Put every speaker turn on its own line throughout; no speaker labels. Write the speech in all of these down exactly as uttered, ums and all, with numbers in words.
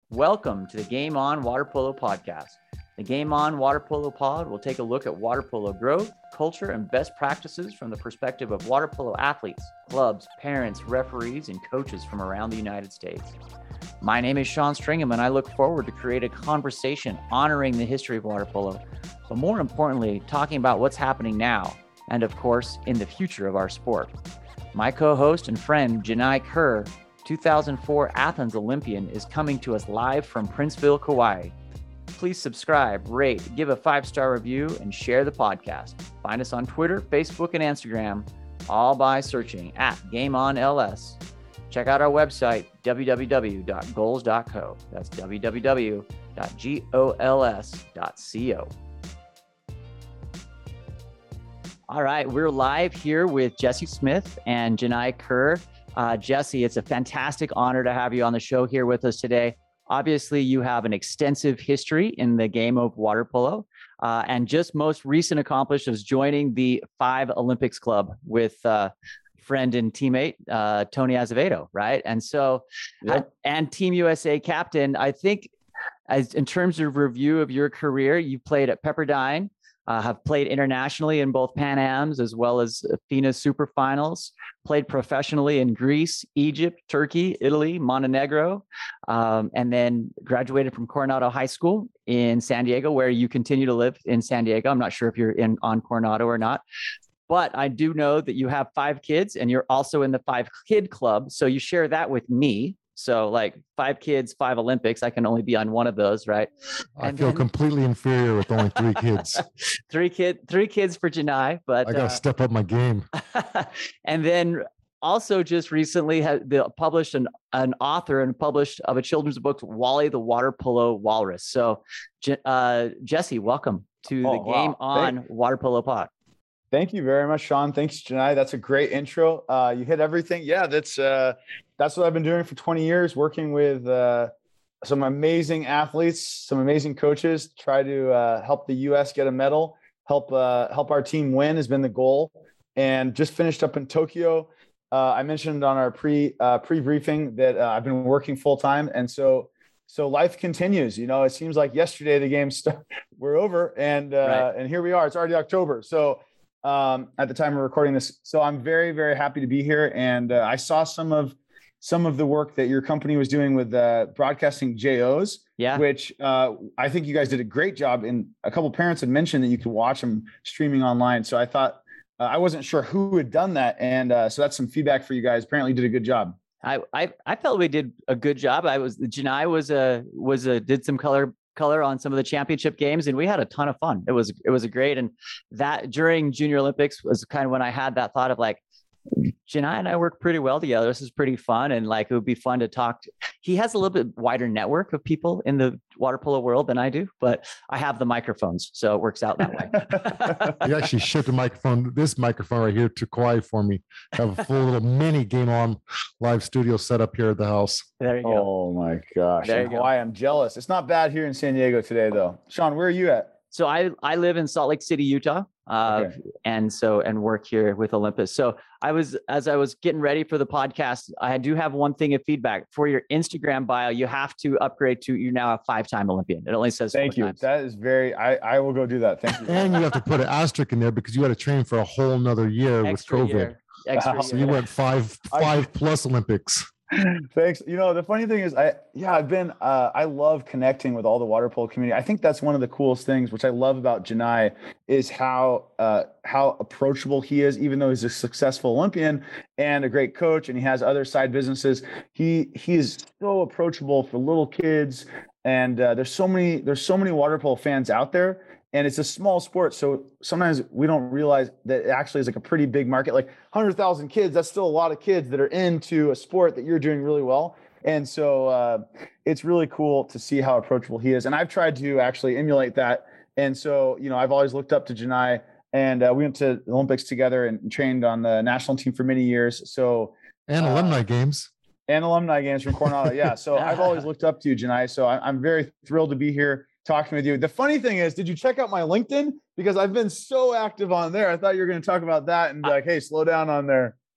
Welcome to the Game On Water Polo Podcast. The Game On Water Polo Pod will take a look at water polo growth, culture, and best practices from the perspective of water polo athletes, clubs, parents, referees, and coaches from around the United States. My name is Sean Stringham, and I look forward to create a conversation honoring the history of water polo, but more importantly, talking about what's happening now, and of course, in the future of our sport. My co-host and friend, Janai Kerr, two thousand four Athens Olympian, is coming to us live from Princeville, Kauai. Please subscribe, rate, give a five-star review, and share the podcast. Find us on Twitter, Facebook, and Instagram, all by searching at Game On L S. Check out our website, w w w dot goals dot co. That's w w w dot gols dot co. All right, we're live here with Jesse Smith and Janai Kerr. Uh, Jesse, it's a fantastic honor to have you on the show here with us today. Obviously, you have an extensive history in the game of water polo, uh, and just most recent accomplishment is joining the Five Olympics Club with uh, friend and teammate uh, Tony Azevedo, right? And so,
yep.
uh, and Team U S A captain. I think, as in terms of review of your career, you played at Pepperdine. Uh, have played internationally in both Pan Ams as well as FINA Super Finals, played professionally in Greece, Egypt, Turkey, Italy, Montenegro, um, and then graduated from Coronado High School in San Diego, where you continue to live in San Diego. I'm not sure if you're in on Coronado or not, but I do know that you have five kids and you're also in the Five Kid Club. So you share that with me. So like five kids, five Olympics, I can only be on one of those, right?
I
and
feel
then,
completely inferior with only three kids.
three kid, three kids for Janai, but
I got to uh, step up my game.
And then also just recently had the, published an, an author and published of a children's book, Wally the Water Polo Walrus. So uh, Jesse, welcome to
oh,
the Game
wow.
On
Thank-
Water Polo Pod.
Thank you very much, Sean. Thanks, Janai. That's a great intro. Uh, you hit everything. Yeah, that's uh, that's what I've been doing for twenty years, working with uh, some amazing athletes, some amazing coaches, try to uh, help the U S get a medal, help uh, help our team win has been the goal. And just finished up in Tokyo. Uh, I mentioned on our pre uh, pre-briefing that uh, I've been working full time. And so so life continues. You know, it seems like yesterday the games st- were over and uh, right. and here we are. It's already October. So um, at the time of recording this. So I'm very, very happy to be here. And uh, I saw some of, some of the work that your company was doing with uh, broadcasting J Os,
yeah.
which uh, I think you guys did a great job. And a couple of parents had mentioned that you could watch them streaming online. So I thought, uh, I wasn't sure who had done that. And uh, so that's some feedback for you guys. Apparently you did a good job.
I, I, I felt we did a good job. I was, Janai was a, was a, did some color color on some of the championship games, and we had a ton of fun. It was, it was a great, and that during Junior Olympics was kind of when I had that thought of like, Janai and I work pretty well together. This is pretty fun. And like, it would be fun to talk to. He has a little bit wider network of people in the water polo world than I do, but I have the microphones. So it works out that way.
You actually shipped a microphone, this microphone right here to Kauai for me. I have a full little mini Game On live studio set up here at the house.
There you go.
Oh my gosh.
There you go.
Hawaii, I'm jealous. It's not bad here in San Diego today though. Sean, where are you at?
So I, I live in Salt Lake City, Utah, uh,
okay.
and so and work here with Olympus. So I was as I was getting ready for the podcast, I do have one thing of feedback for your Instagram bio. You have to upgrade to you're now a five-time Olympian. It only says
thank you.
Times.
That is very. I I will go do that. Thank you.
And you have to put an asterisk in there because you had to train for a whole nother year
Extra
with COVID.
Year. Extra
Wow.
So
year.
you went five five I, plus Olympics.
Thanks. You know, the funny thing is I, yeah, I've been, uh, I love connecting with all the water polo community. I think that's one of the coolest things, which I love about Janai is how, uh, how approachable he is, even though he's a successful Olympian and a great coach and he has other side businesses. He, he is so approachable for little kids. And, uh, there's so many, there's so many water polo fans out there. And it's a small sport, so sometimes we don't realize that it actually is like a pretty big market. Like one hundred thousand kids, that's still a lot of kids that are into a sport that you're doing really well. And so uh, it's really cool to see how approachable he is. And I've tried to actually emulate that. And so, you know, I've always looked up to Janai, and uh, we went to the Olympics together and trained on the national team for many years. So
and
uh,
alumni games.
And alumni games from Coronado. Yeah. So I've always looked up to you, Janai. So I, I'm very thrilled to be here talking with you. The funny thing is, did you check out my LinkedIn? Because I've been so active on there. I thought you were going to talk about that and be like, hey, slow down on there.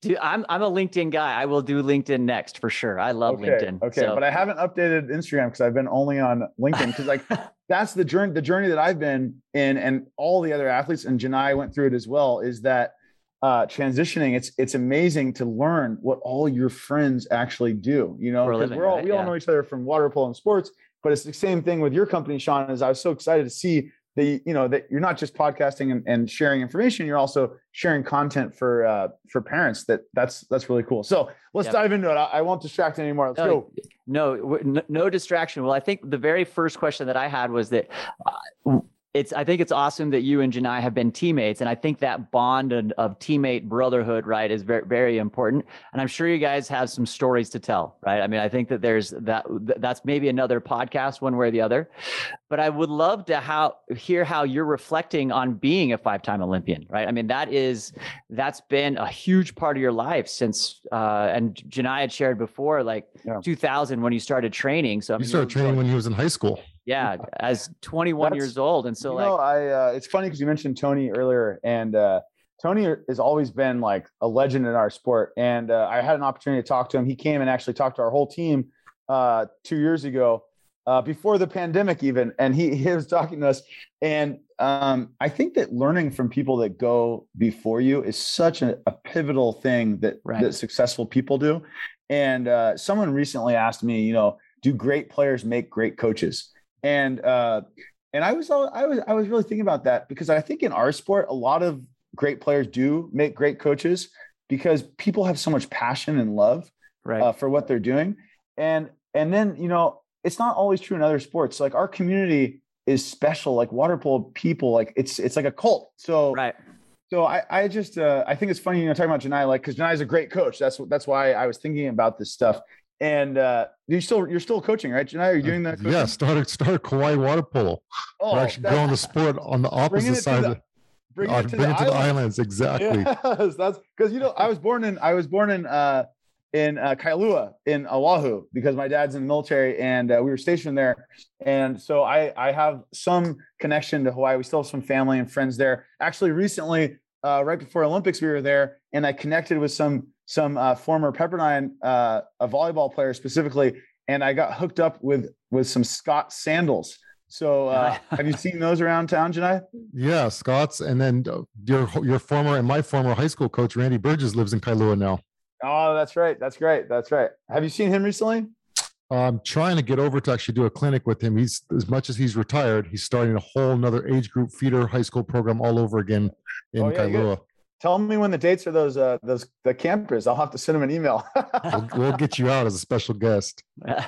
Dude, I'm I'm a LinkedIn guy. I will do LinkedIn next for sure. I love
okay,
LinkedIn.
Okay,
so.
But I haven't updated Instagram because I've been only on LinkedIn because like that's the journey, the journey that I've been in, and all the other athletes, and Janai went through it as well, is that uh, transitioning, it's it's amazing to learn what all your friends actually do, you know, because we're all
right?
we all
yeah.
know each other from water polo and sports, but it's the same thing with your company, Sean. Is I was so excited to see that, you know, that you're not just podcasting and, and sharing information, you're also sharing content for uh, for parents. That that's that's really cool. So let's
yep.
dive into it. I, I won't distract anymore. Let's
no,
go.
No, no, no distraction. Well, I think the very first question that I had was that. Uh, It's, I think it's awesome that you and Janai have been teammates. And I think that bond of, of teammate brotherhood, right, is very, very important. And I'm sure you guys have some stories to tell, right? I mean, I think that there's that, that's maybe another podcast one way or the other, but I would love to how, hear how you're reflecting on being a five-time Olympian, right? I mean, that is, that's been a huge part of your life since, uh, and Janai had shared before, like yeah. two thousand when you started training. So I mean,
you started you training when you was in high school.
Yeah, as twenty-one That's, years old. And so
you
like,
know, I, uh, it's funny because you mentioned Tony earlier, and uh, Tony has always been like a legend in our sport. And uh, I had an opportunity to talk to him. He came and actually talked to our whole team uh, two years ago, uh, before the pandemic even. And he, he was talking to us. And um, I think that learning from people that go before you is such a, a pivotal thing that, right. that successful people do. And uh, someone recently asked me, you know, do great players make great coaches? And uh, and I was I was I was really thinking about that, because I think in our sport a lot of great players do make great coaches because people have so much passion and love right. uh, for what they're doing. And and then, you know, it's not always true in other sports. Like our community is special, like water polo people, like it's it's like a cult. So
right.
So I I just uh, I think it's funny, you know, talking about Janai, like because Janai is a great coach. That's that's why I was thinking about this stuff. And uh, you still you're still coaching, right, Janai? Are you doing that? Coaching?
Yeah, started started Kauai water polo. Oh, we're actually growing the sport on the opposite side.
The, bring it,
uh,
to,
bring
the
it to the islands, exactly.
Yes, that's because you know I was born in I was born in uh, in uh, Kailua in Oahu because my dad's in the military and uh, we were stationed there, and so I I have some connection to Hawaii. We still have some family and friends there. Actually, recently, uh, right before Olympics, we were there, and I connected with some. some uh, former Pepperdine, uh, a volleyball player specifically, and I got hooked up with with some Scott sandals. So uh, have you seen those around town, Janai?
Yeah, Scott's, and then uh, your your former and my former high school coach, Randy Burgess, lives in Kailua now.
Oh, that's right. That's great. That's right. Have you seen him recently?
I'm trying to get over to actually do a clinic with him. He's, as much as he's retired, he's starting a whole nother age group feeder high school program all over again in oh, yeah, Kailua.
Tell me when the dates are those uh those the campers. I'll have to send them an email.
we'll, we'll get you out as a special guest.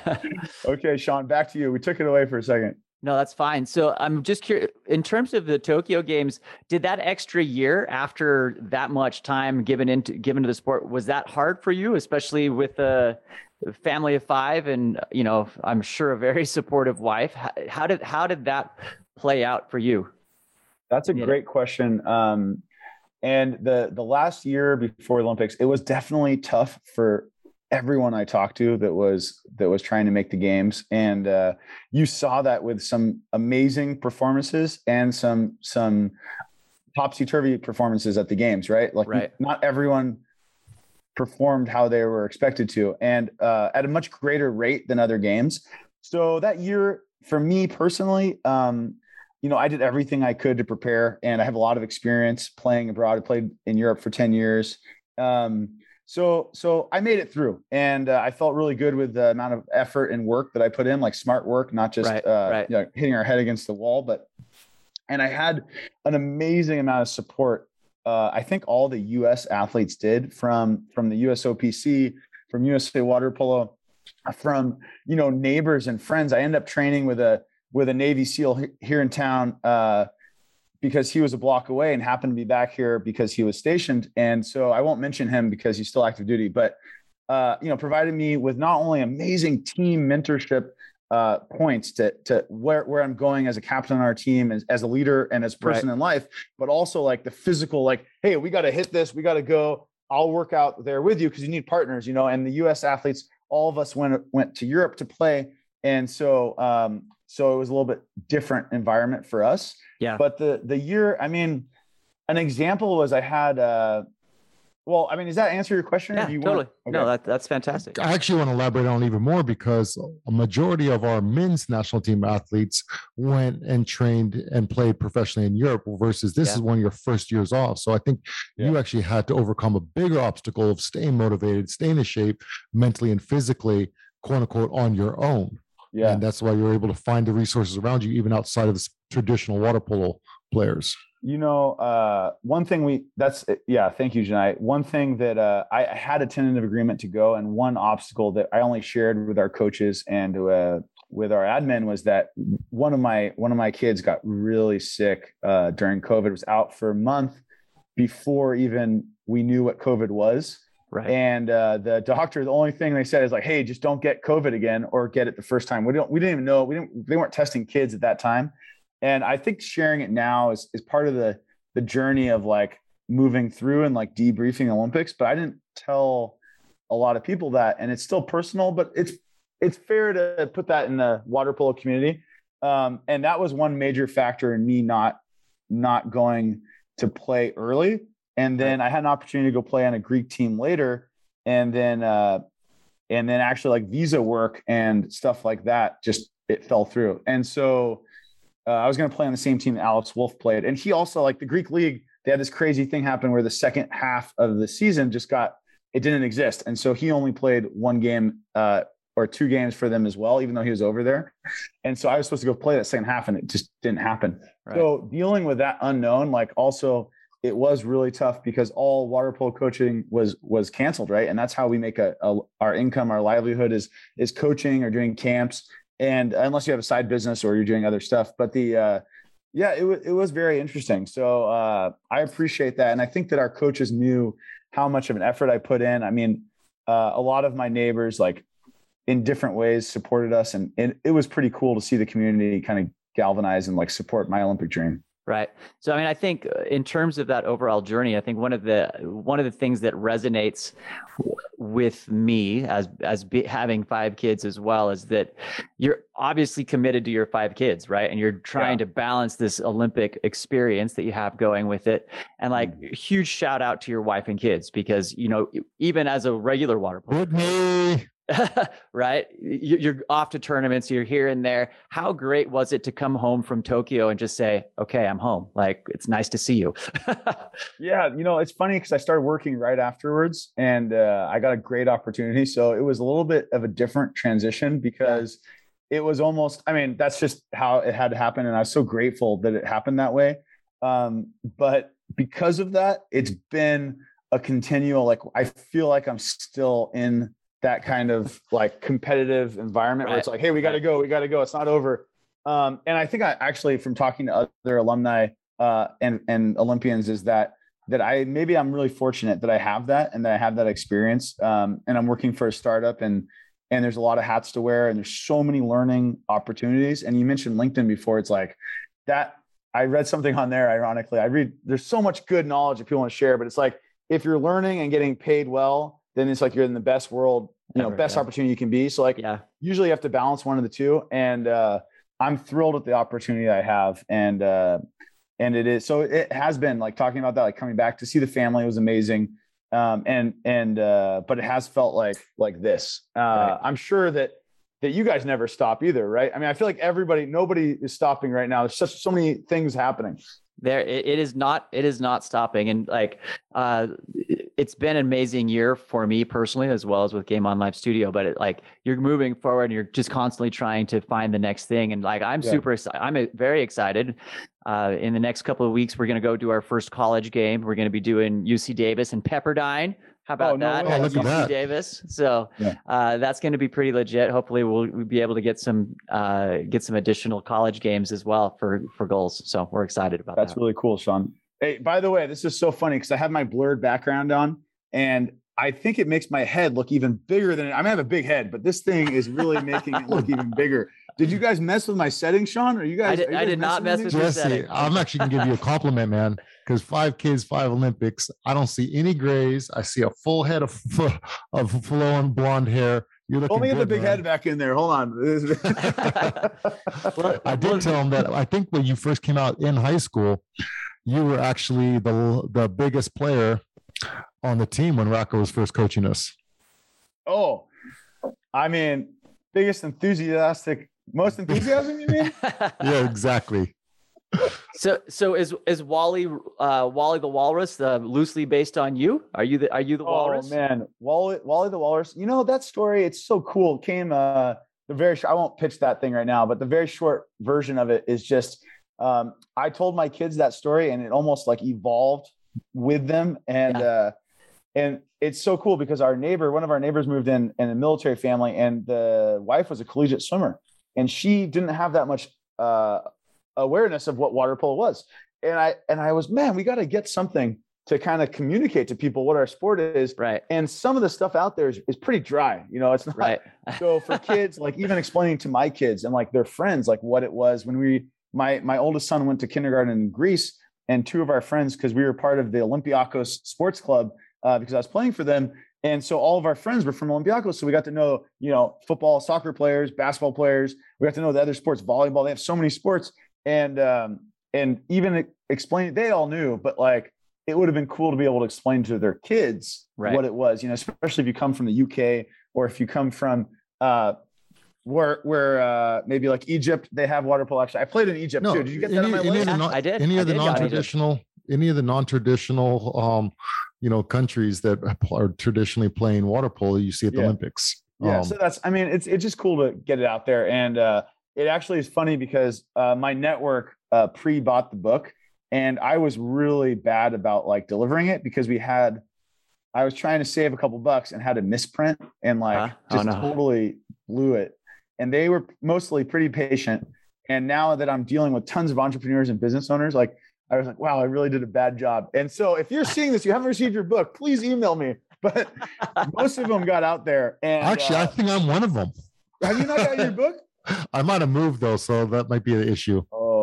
Okay, Sean, back to you. We took it away for a second.
No, that's fine. So I'm just curious, in terms of the Tokyo Games, did that extra year after that much time given into given to the sport, was that hard for you, especially with a family of five and, you know, I'm sure a very supportive wife? How, how did how did that play out for you?
That's a you great know? question. Um, And the the last year before Olympics, it was definitely tough for everyone I talked to that was that was trying to make the games. And uh, you saw that with some amazing performances and some some topsy-turvy performances at the games, right? Like right. not everyone performed how they were expected to, and uh, at a much greater rate than other games. So that year, for me personally, um, you know, I did everything I could to prepare, and I have a lot of experience playing abroad. I played in Europe for ten years. Um, so, so I made it through, and uh, I felt really good with the amount of effort and work that I put in, like smart work, not just
right,
uh,
right.
You know, hitting our head against the wall, but, and I had an amazing amount of support. Uh, I think all the U S athletes did from, from the U S O P C, from U S A Water Polo, from, you know, neighbors and friends. I ended up training with a, with a Navy SEAL here in town uh, because he was a block away and happened to be back here because he was stationed. And so I won't mention him because he's still active duty, but, uh, you know, provided me with not only amazing team mentorship uh, points to, to where, where I'm going as a captain on our team, as, as a leader and as a person right. in life, but also like the physical, like, hey, we got to hit this, we got to go, I'll work out there with you because you need partners, you know, and the U S athletes, all of us went, went to Europe to play. And so, um, so it was a little bit different environment for us.
Yeah.
But the, the year, I mean, an example was I had, uh, Well, I mean, does that answer your question?
Yeah,
Do you
totally.
Want,
okay. No, that, that's fantastic.
I actually want to elaborate on it even more because a majority of our men's national team athletes went and trained and played professionally in Europe versus this yeah. is one of your first years off. So I think yeah. you actually had to overcome a bigger obstacle of staying motivated, staying in shape mentally and physically, quote unquote, on your own. Yeah. And that's why you're able to find the resources around you, even outside of the traditional water polo players.
You know, uh, one thing we, that's, yeah, thank you, Janai. One thing that uh, I had a tentative agreement to go, and one obstacle that I only shared with our coaches and uh, with our admin was that one of my, one of my kids got really sick uh, during COVID, was out for a month before even we knew what COVID was.
Right.
And uh, the doctor, the only thing they said is like, hey, just don't get COVID again or get it the first time. We don't, we didn't even know, we didn't, they weren't testing kids at that time. And I think sharing it now is, is part of the, the journey of like moving through and like debriefing the Olympics. But I didn't tell a lot of people that, and it's still personal, but it's, it's fair to put that in the water polo community. Um, and that was one major factor in me not, not going to play early. And then I had an opportunity to go play on a Greek team later. And then, uh, and then actually like visa work and stuff like that, just, it fell through. And so Uh, I was going to play on the same team that Alex Wolf played. And he also, like the Greek league, they had this crazy thing happen where the second half of the season just got, it didn't exist. And so he only played one game uh, or two games for them as well, even though he was over there. And so I was supposed to go play that second half and it just didn't happen. Right. So dealing with that unknown, like also it was really tough because all water polo coaching was, was canceled. Right. And that's how we make a, a our income, our livelihood is, is coaching or doing camps. And unless you have a side business or you're doing other stuff, but the, uh, yeah, it was, it was very interesting. So uh, I appreciate that. And I think that our coaches knew how much of an effort I put in. I mean, uh, a lot of my neighbors, like in different ways, supported us. And, and it was pretty cool to see the community kind of galvanize and like support my Olympic dream.
Right. So, I mean, I think in terms of that overall journey, I think one of the, one of the things that resonates w- with me as, as be, having five kids as well, is that you're obviously committed to your five kids, right? And you're trying yeah. to balance this Olympic experience that you have going with it. And like mm-hmm. huge shout out to your wife and kids, because, you know, even as a regular water polo player, right? You're off to tournaments, you're here and there. How great was it to come home from Tokyo and just say, okay, I'm home. Like, it's nice to see you.
Yeah. You know, it's funny because I started working right afterwards and uh, I got a great opportunity. So it was a little bit of a different transition because it was almost, I mean, that's just how it had to happen. And I was so grateful that it happened that way. Um, but because of that, it's been a continual, like, I feel like I'm still in that kind of like competitive environment right. where it's like, hey, we got to go, we got to go. It's not over. Um, and I think I actually, from talking to other alumni uh, and, and Olympians, is that, that I, maybe I'm really fortunate that I have that and that I have that experience. Um, and I'm working for a startup and, and there's a lot of hats to wear and there's so many learning opportunities. And you mentioned LinkedIn before. It's like that. I read something on there. Ironically, I read, there's so much good knowledge that people want to share, but it's like, if you're learning and getting paid well, then it's like you're in the best world, you know, Ever, best yeah. opportunity you can be. So like, yeah. usually you have to balance one of the two. And uh, I'm thrilled with the opportunity I have. And, uh, and it is, so it has been like talking about that, like coming back to see the family was amazing. Um, and, and, uh, but it has felt like, like this, uh, right. I'm sure that, that you guys never stop either. Right. I mean, I feel like everybody, nobody is stopping right now. There's such, so many things happening.
There, it, it is not, it is not stopping. And like, uh, it's been an amazing year for me personally, as well as with Game On Live Studio, but it, like you're moving forward and you're just constantly trying to find the next thing. And like, I'm yeah. super excited. I'm very excited. Uh, in the next couple of weeks, we're going to go do our first college game. We're going to be doing U C Davis and Pepperdine. How about
oh, no
that?
Oh,
look at that.
Davis. So
yeah.
uh, that's going to be pretty legit. Hopefully we'll, we'll be able to get some uh, get some additional college games as well for, for goals. So we're excited about
that's
that. That's
really cool, Sean. Hey, by the way, this is so funny because I have my blurred background on and I think it makes my head look even bigger than it. I mean, I have a big head, but this thing is really making it look even bigger. Did you guys mess with my settings, Sean? Are you guys?
I did,
you guys
I did not mess with your settings.
I'm actually going to give you a compliment, man, because five kids, five Olympics. I don't see any grays. I see a full head of of flowing blonde hair. You're looking
Only
good,
get the big
man.
head back in there. Hold on.
Well, I did tell him that I think when you first came out in high school, you were actually the the biggest player on the team when Rocco was first coaching us?
Oh, I mean, biggest enthusiastic, most enthusiasm, you mean?
Yeah, exactly.
So, so is is Wally uh, Wally the Walrus uh, loosely based on you? Are you the Are you the
oh,
Walrus?
Oh man, Wally Wally the Walrus. You know that story? It's so cool. It came uh, the very. I won't pitch that thing right now, but the very short version of it is just um, I told my kids that story, and it almost like evolved with them, and yeah. uh, and it's so cool because our neighbor, one of our neighbors, moved in in a military family, and the wife was a collegiate swimmer, and she didn't have that much. Uh, awareness of what water polo was. And I, and I was, man, we got to get something to kind of communicate to people what our sport is.
Right.
And some of the stuff out there is, is pretty dry. You know, it's not
right.
So for kids, like even explaining to my kids and like their friends, like what it was when we, my, my oldest son went to kindergarten in Greece, and two of our friends, cause we were part of the Olympiakos sports club uh, because I was playing for them. And so all of our friends were from Olympiakos. So we got to know, you know, football, soccer players, basketball players. We got to know the other sports, volleyball. They have so many sports. And, um, and even explain, they all knew, but like, it would have been cool to be able to explain to their kids right. what it was, you know, especially if you come from the U K or if you come from, uh, where, where, uh, maybe like Egypt, they have water polo. Actually, I played in Egypt no, too. Did you get
any,
that on my list?
Non- I did.
Any
I
of the
did
non-traditional, any of the non-traditional, um, you know, countries that are traditionally playing water polo, you see at the
yeah.
Olympics.
Yeah.
Um,
so that's, I mean, it's, it's just cool to get it out there. And, uh, it actually is funny because uh, my network uh, pre-bought the book, and I was really bad about like delivering it because we had, I was trying to save a couple bucks and had a misprint and like
huh?
just
oh, no.
totally blew it. And they were mostly pretty patient. And now that I'm dealing with tons of entrepreneurs and business owners, like I was like, wow, I really did a bad job. And so if you're seeing this, you haven't received your book, please email me. But most of them got out there. And
actually, uh, I think I'm one of them.
Have you not got your book?
I might have moved though, so that might be an issue.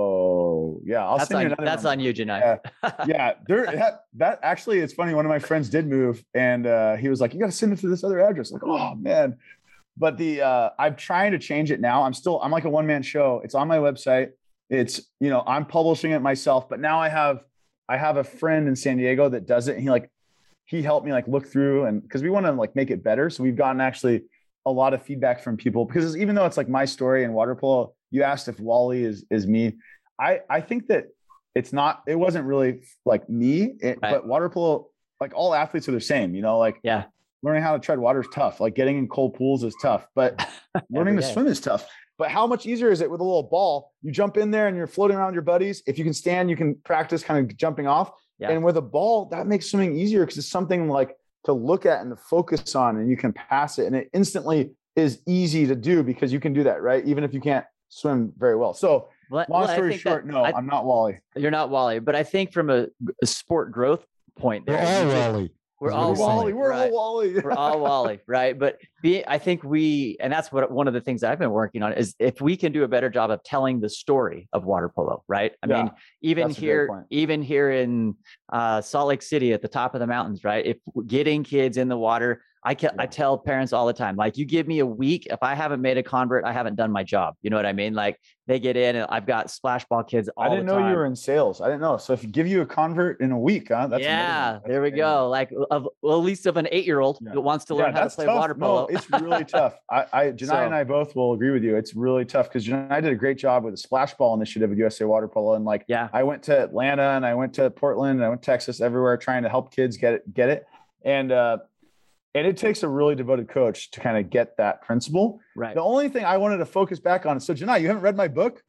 Oh yeah, I'll
that's
send
on,
you another
That's
one.
on you, Janai.
Yeah, yeah there, that, that actually, it's funny. One of my friends did move, and uh, he was like, "You got to send it to this other address." Like, oh man, but the uh, I'm trying to change it now. I'm still, I'm like a one man show. It's on my website. It's, you know, I'm publishing it myself, but now I have, I have a friend in San Diego that does it. And he like, he helped me like look through, and because we want to like make it better. So we've gotten actually a lot of feedback from people, because even though it's like my story and water polo, you asked if Wally is, is me. I, I think that it's not, it wasn't really like me, it, right. but water polo, like all athletes are the same, you know, like
yeah,
learning how to tread water is tough. Like getting in cold pools is tough, but learning to swim is tough. But how much easier is it with a little ball? You jump in there and you're floating around your buddies. If you can stand, you can practice kind of jumping off. Yeah. And with a ball, that makes swimming easier because it's something like to look at and to focus on, and you can pass it, and it instantly is easy to do because you can do that, right? Even if you can't swim very well. So well, long story well, short, that, no, I, I'm not Wally.
You're not Wally, but I think from a, a sport growth point, there,
we're all Wally.
We're all Wally.
We're
right.
all Wally.
We're all Wally, right? But be, I think we, and that's what one of the things I've been working on is if we can do a better job of telling the story of water polo, right? I yeah, mean, even here, even here in uh, Salt Lake City at the top of the mountains, right? If getting kids in the water, I can, yeah. I tell parents all the time, like, you give me a week, if I haven't made a convert, I haven't done my job. You know what I mean? Like they get in, and I've got splash ball kids all the time.
I didn't know you were in sales. I didn't know. So if you give you a convert in a week, huh? That's
yeah,
that's
there we
amazing.
go. Like of, well, at least of an eight-year-old yeah. that wants to learn yeah, how to play
tough.
water polo.
No, it's really tough. I, I Janai so, and I both will agree with you. It's really tough because Janai did a great job with the splash ball initiative with U S A Water Polo. And like,
yeah,
I went to Atlanta and I went to Portland and I went to Texas, everywhere trying to help kids get it, get it. And, uh, And it takes a really devoted coach to kind of get that principle.
Right.
The only thing I wanted to focus back on is, so Janai, you haven't read my book?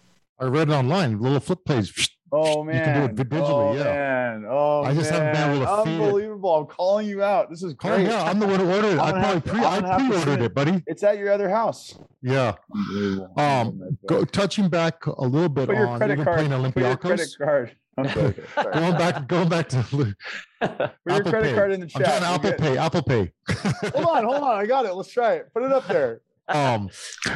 I read it online, little flip page.
Oh man.
You can do it digitally,
oh,
yeah.
Man. Oh,
I just
man.
haven't been able to
Unbelievable. I'm calling you out. This is great.
Oh, yeah, I'm the one who ordered it. I probably pre, I pre-ordered it, buddy.
It's at your other house.
Yeah. Um, go, touching back a little bit
Put your
on
credit
even
card.
playing Olympiacos.
Put your credit card. I'm sorry. Sorry.
going back, going back to
Put your credit
Pay.
card in the chat.
I'm trying Apple get... Pay. Apple Pay.
hold on, hold on. I got it. Let's try it. Put it up there.
Um,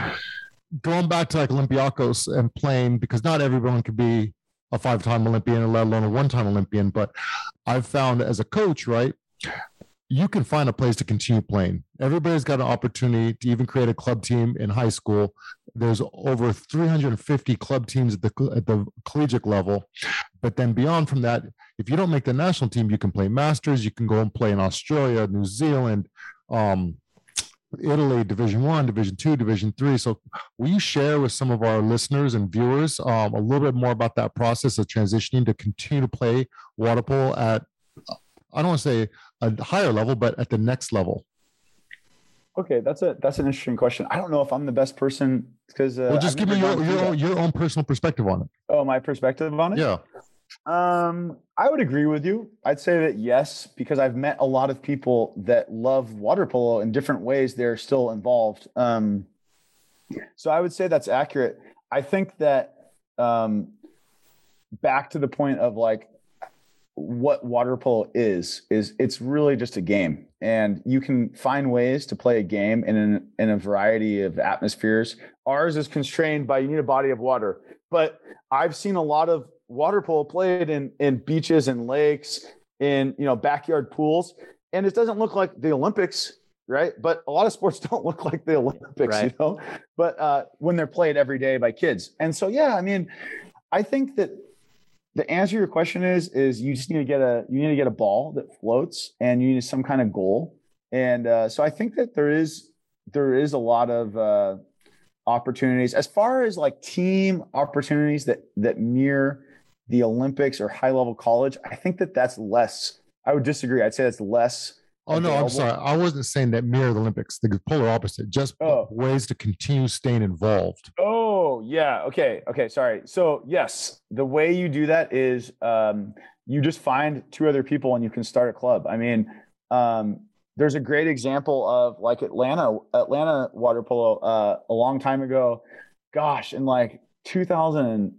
going back to like Olympiacos and playing, because not everyone could be a five-time Olympian, or let alone a one-time Olympian. But I've found as a coach, right, you can find a place to continue playing. Everybody's got an opportunity to even create a club team in high school. There's over three hundred fifty club teams at the at the collegiate level. But then beyond from that, if you don't make the national team, you can play masters. You can go and play in Australia, New Zealand, um, Italy, Division One, Division Two, Division Three. So, will you share with some of our listeners and viewers um, a little bit more about that process of transitioning to continue to play water polo at, I don't want to say a higher level, but at the next level?
Okay, that's a that's an interesting question. I don't know if I'm the best person because uh,
well, just I've give me your your own, your own personal perspective on it.
Oh, my perspective on it?
Yeah.
Um, I would agree with you. I'd say that yes, because I've met a lot of people that love water polo in different ways. They're still involved. Um, so I would say that's accurate. I think that um, back to the point of like what water polo is, is it's really just a game. And you can find ways to play a game in an, in a variety of atmospheres. Ours is constrained by you need a body of water. But I've seen a lot of water polo played in, in beaches and lakes, in you know backyard pools, and it doesn't look like the Olympics, right? But a lot of sports don't look like the Olympics, right. you know. But uh, when they're played every day by kids, and so yeah, I mean, I think that the answer to your question is is you just need to get a you need to get a ball that floats, and you need some kind of goal, and uh, so I think that there is there is a lot of uh, opportunities as far as like team opportunities that that mirror the Olympics or high level college. I think that that's less. I would disagree. I'd say that's less.
Oh available. No, I'm sorry. I wasn't saying that mirror the Olympics. The polar opposite. Just oh. ways to continue staying involved.
Oh yeah. Okay. Okay. Sorry. So yes, the way you do that is um, you just find two other people and you can start a club. I mean, um, there's a great example of like Atlanta, Atlanta water polo uh, a long time ago. Gosh, in like two thousand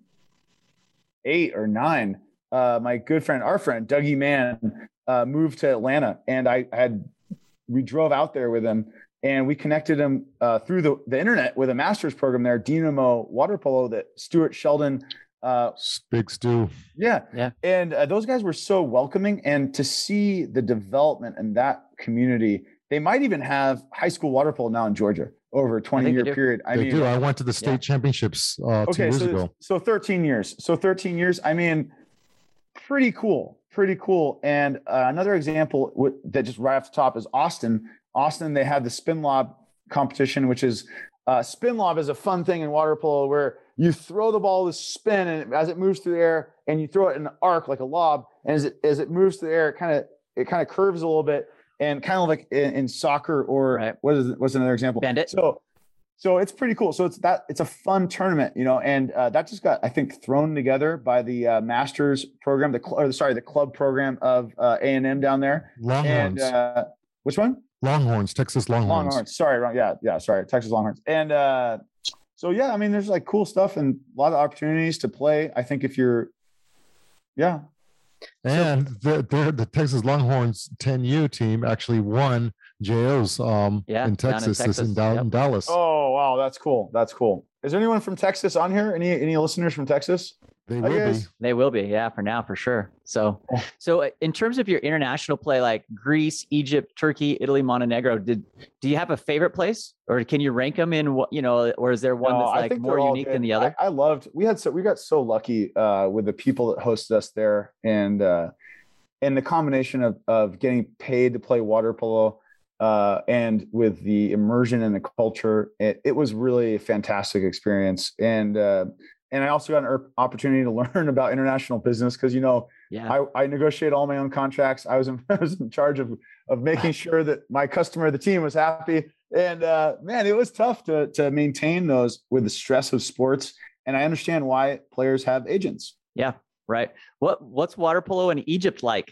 eight or nine, uh, my good friend, our friend Dougie Mann, uh, moved to Atlanta, and I had we drove out there with him, and we connected him uh, through the, the internet with a master's program there, Dynamo Water Polo, that Stuart Sheldon. Uh,
Big Stu.
Yeah. Yeah. And uh, those guys were so welcoming, and to see the development in that community, they might even have high school water polo now in Georgia over a twenty year period. I
they
mean,
do. I went to the state yeah. championships uh, two okay, years
so,
ago.
So thirteen years. So thirteen years. I mean, pretty cool. Pretty cool. And uh, another example w- that just right off the top is Austin. Austin, they had the spin lob competition, which is uh, spin lob is a fun thing in water polo where you throw the ball with spin, and as it moves through the air, and you throw it in an arc like a lob, and as it as it moves through the air, it kind of it kind of curves a little bit. And kind of like in, in soccer, or right. what is what's another example?
Bandit.
So, so it's pretty cool. So it's that it's a fun tournament, you know, and uh, that just got I think thrown together by the uh, Masters program, the or sorry, the club program of uh, A and M down there.
Longhorns.
And, uh, which one?
Longhorns, Texas Longhorns.
Longhorns. Sorry, wrong. Yeah, yeah. Sorry, Texas Longhorns. And uh, so yeah, I mean, there's like cool stuff and a lot of opportunities to play. I think if you're, yeah.
And the, the the Texas Longhorns ten U team actually won J O's um
yeah,
in Texas, in, Texas. in, Dallas,
yep.
in Dallas.
Oh wow, that's cool. That's cool. Is there anyone from Texas on here? Any any listeners from Texas?
They will be.
They will be. Yeah, for now, for sure. So, so in terms of your international play, like Greece, Egypt, Turkey, Italy, Montenegro, did do you have a favorite place, or can you rank them in what you know, or is there one no, that's like more unique than the other?
I, I loved. We had so we got so lucky uh, with the people that hosted us there, and uh, and the combination of of getting paid to play water polo. Uh, and with the immersion in the culture, it, it was really a fantastic experience. And uh, and I also got an opportunity to learn about international business because, you know, yeah. I, I negotiate all my own contracts. I was in, I was in charge of of making sure that my customer, the team, was happy. And uh, man, it was tough to to maintain those with the stress of sports. And I understand why players have agents.
Yeah, right. What what's water polo in Egypt like?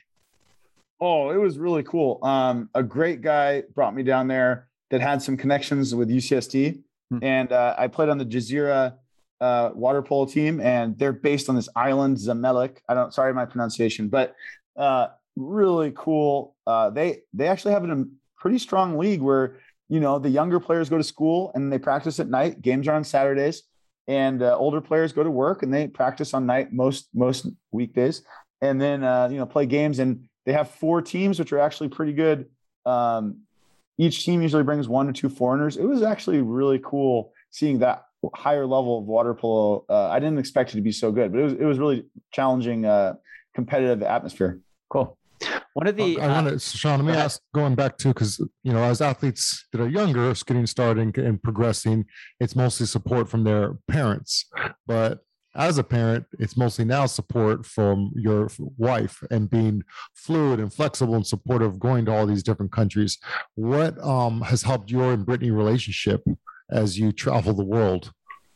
Oh, it was really cool. Um, a great guy brought me down there that had some connections with U C S D. Hmm. And uh, I played on the Jazeera uh, water polo team, and they're based on this island, Zamalek. I don't, sorry, my pronunciation, but uh, really cool. Uh, they, they actually have a pretty strong league where, you know, the younger players go to school and they practice at night. Games are on Saturdays, and uh, older players go to work and they practice on night most, most weekdays, and then, uh, you know, play games. And they have four teams, which are actually pretty good. Um, each team usually brings one or two foreigners. It was actually really cool seeing that higher level of water polo. Uh, I didn't expect it to be so good, but it was it was really challenging, uh, competitive atmosphere.
Cool. One of the
I, I uh, want to, Sean, let me ask, going back to, because, you know, as athletes that are younger, getting started and progressing, it's mostly support from their parents. But as a parent, it's mostly now support from your wife and being fluid and flexible and supportive, going to all these different countries. What um, has helped your and Brittany relationship as you travel the world?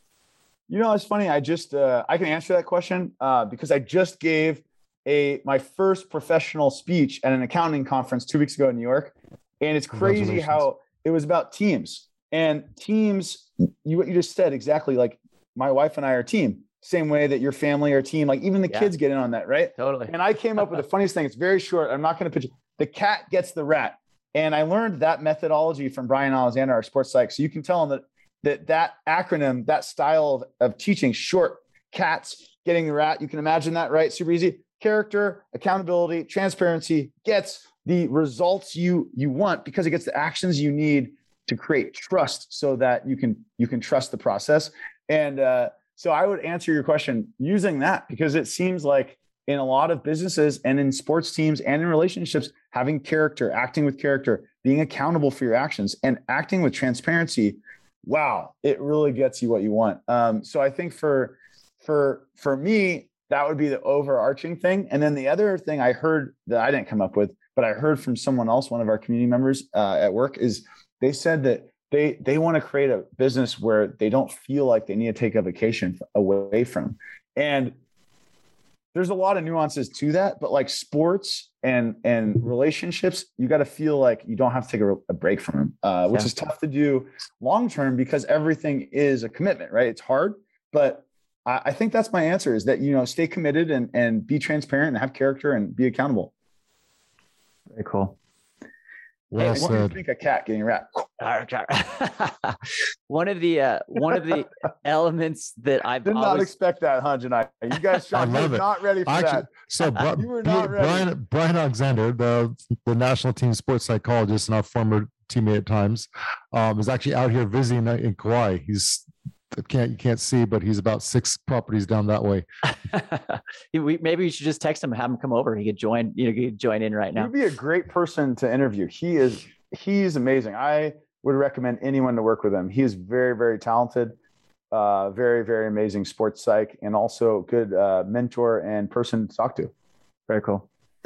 You know, it's funny. I just, uh, I can answer that question uh, because I just gave a my first professional speech at an accounting conference two weeks ago in New York. And it's crazy how it was about teams and teams. You, what you just said exactly, like my wife and I are a team, same way that your family are a team, like even the yeah. kids get in on that. Right.
Totally.
And I came up with the funniest thing. It's very short. I'm not going to pitch it. The cat gets the rat. And I learned that methodology from Brian Alexander, our sports psych. So you can tell him that that, that acronym, that style of, of teaching, short, cats getting the rat. You can imagine that, right? Super easy. Character, accountability, transparency gets the results you you want because it gets the actions you need to create trust so that you can you can trust the process. And uh, so I would answer your question using that because it seems like in a lot of businesses and in sports teams and in relationships, having character, acting with character, being accountable for your actions and acting with transparency, wow, it really gets you what you want. Um, so I think for for for me, that would be the overarching thing. And then the other thing I heard that I didn't come up with, but I heard from someone else, one of our community members uh, at work, is they said that they they want to create a business where they don't feel like they need to take a vacation away from. And there's a lot of nuances to that, but like sports and and relationships, you got to feel like you don't have to take a, a break from them, uh, which yeah. is tough to do long term because everything is a commitment, right? It's hard, but I think that's my answer is that, you know, stay committed and, and be transparent and have character and be accountable.
Very cool.
Well, hey, what do you think a cat getting wrapped?
one of the uh, one of the elements that I
did not
always...
expect that, huh, Janai? You guys, Sean, you were not ready for Actually, that.
So Bri-
you were not ready.
Brian Brian Alexander, the the national team sports psychologist and our former teammate at times, um, is actually out here visiting in Kauai. He's can't you can't see, but he's about six properties down that way.
we, maybe we should just text him, have him come over. He could join, you know, he could join in right now.
He'd be a great person to interview. He is, he's amazing. I would recommend anyone to work with him. He is very, very talented, uh, very, very amazing sports psych, and also good uh, mentor and person to talk to.
Very cool.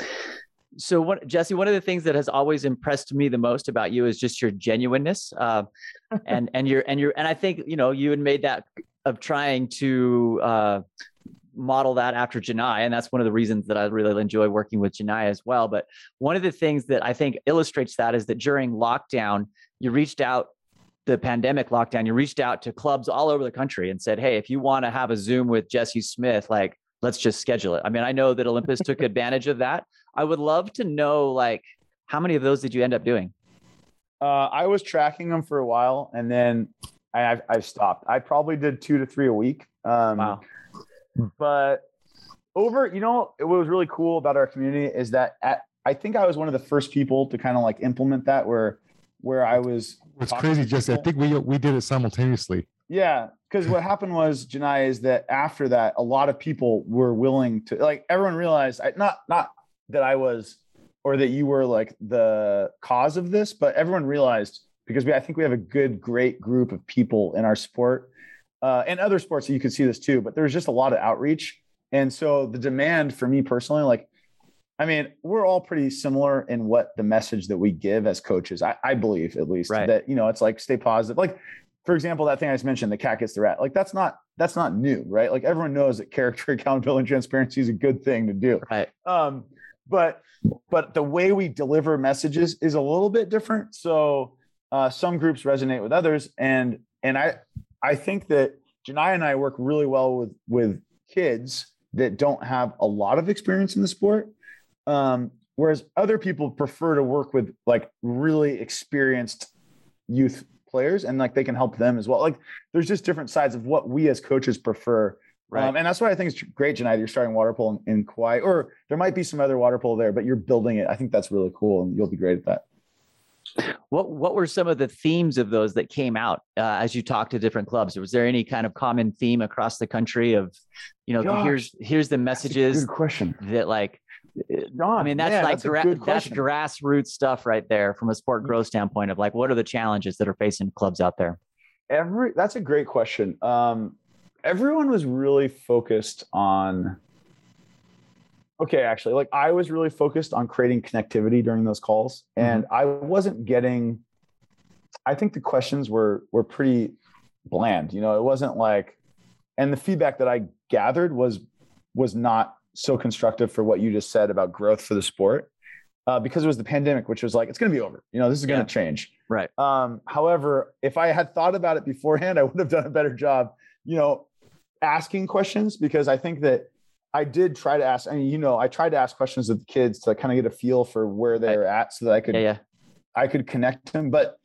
So what, Jesse, one of the things that has always impressed me the most about you is just your genuineness. Uh, and, and your, and your, and I think, you know, you had made that of trying to uh, model that after Janai. And that's one of the reasons that I really enjoy working with Janai as well. But one of the things that I think illustrates that is that during lockdown, you reached out, the pandemic lockdown, you reached out to clubs all over the country and said, hey, if you want to have a Zoom with Jesse Smith, like, let's just schedule it. I mean, I know that Olympus took advantage of that. I would love to know, like, how many of those did you end up doing?
Uh, I was tracking them for a while, and then I, I've, I've stopped. I probably did two to three a week. Um,
wow.
But over, you know, what was really cool about our community is that at, I think I was one of the first people to kind of like implement that where, where I was.
It's crazy, Jesse. I think we, we did it simultaneously.
Yeah. Because what happened was, Janai, is that after that, a lot of people were willing to, like, everyone realized, I, not not that I was, or that you were like the cause of this, but everyone realized, because we, I think we have a good, great group of people in our sport uh, and other sports that you can see this too, but there's just a lot of outreach. And so the demand for me personally, like, I mean, we're all pretty similar in what the message that we give as coaches, I, I believe at least, right. that, you know, it's like, stay positive. Like, for example, that thing I just mentioned, the cat gets the rat, like that's not, that's not new, right? Like everyone knows that character, accountability, and transparency is a good thing to do.
Right.
Um, but, but the way we deliver messages is a little bit different. So uh, some groups resonate with others. And, and I, I think that Janai and I work really well with, with kids that don't have a lot of experience in the sport. Um, whereas other people prefer to work with like really experienced youth players, and like they can help them as well. Like there's just different sides of what we as coaches prefer. Right. Um, and that's why I think it's great, Janai, you're starting water polo in, in Kauai, or there might be some other water polo there, but you're building it. I think that's really cool, and you'll be great at that.
What what were some of the themes of those that came out uh, as you talked to different clubs? Was there any kind of common theme across the country of, you know,
Gosh,
here's here's the messages
good question.
that like,
John,
I mean, that's
man,
like
that's, a
gra-
good
that's
question.
grassroots stuff right there from a sport growth standpoint of like, what are the challenges that are facing clubs out there?
Every that's a great question. Um, everyone was really focused on. Okay, actually, like I was really focused on creating connectivity during those calls, and mm-hmm. I wasn't getting. I think the questions were were pretty bland. You know, it wasn't like, and the feedback that I gathered was was not so constructive for what you just said about growth for the sport, uh, because it was the pandemic, which was like it's going to be over. You know, this is going to yeah. change.
Right.
Um, however, if I had thought about it beforehand, I would have done a better job. You know, asking questions, because I think that. I did try to ask, I mean, you know, I tried to ask questions of the kids to kind of get a feel for where they're right. at so that I could,
yeah, yeah.
I could connect them. But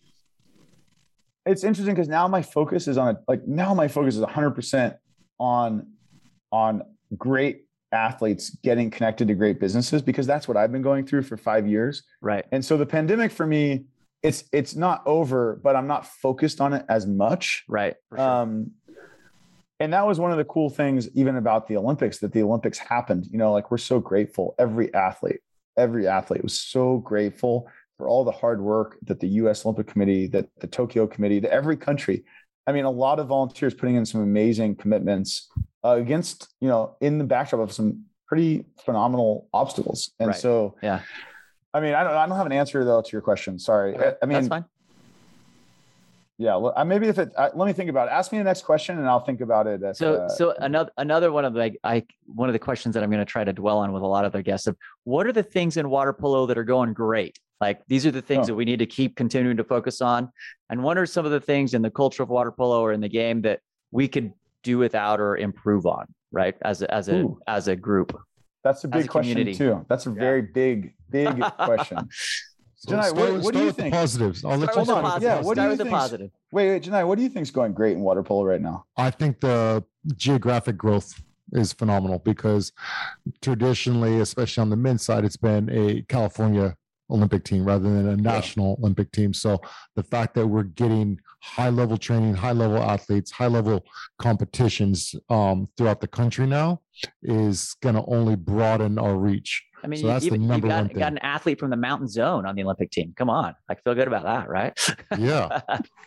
it's interesting because now my focus is on, like, now my focus is one hundred percent on, on great athletes getting connected to great businesses, because that's what I've been going through for five years.
Right.
And so the pandemic for me, it's, it's not over, but I'm not focused on it as much.
Right.
For sure. Um, And that was one of the cool things, even about the Olympics, that the Olympics happened. You know, like we're so grateful. Every athlete, every athlete was so grateful for all the hard work that the U S Olympic Committee, that the Tokyo Committee, that every country. I mean, a lot of volunteers putting in some amazing commitments uh, against, you know, in the backdrop of some pretty phenomenal obstacles. And
right.
so,
yeah.
I mean, I don't, I don't have an answer though to your question. Sorry.
Okay.
I, I mean,
that's fine.
Yeah, well, maybe if it, uh, let me think about it. Ask me the next question and I'll think about it. At,
so,
uh,
so another, another one of the, I, one of the questions that I'm going to try to dwell on with a lot of their guests of what are the things in water polo that are going great? Like, these are the things oh. that we need to keep continuing to focus on. And what are some of the things in the culture of water polo or in the game that we could do without or improve on, right? As a, as a, Ooh. as a group.
That's a big a question community. too. That's a very yeah. big, big question.
So Janai, what, what do you think? Positives. I'll let you
start with the
Yeah, what do you
think? Positive.
Wait, wait, Janai, what do you think is going great in water polo right now?
I think the geographic growth is phenomenal because traditionally, especially on the men's side, it's been a California Olympic team rather than a national yeah. Olympic team. So the fact that we're getting high level training, high level athletes, high level competitions um, throughout the country now is going to only broaden our reach.
I mean,
so that's
even,
the number
you got,
one thing.
got an athlete from the mountain zone on the Olympic team. Come on. I feel good about that, right?
Yeah.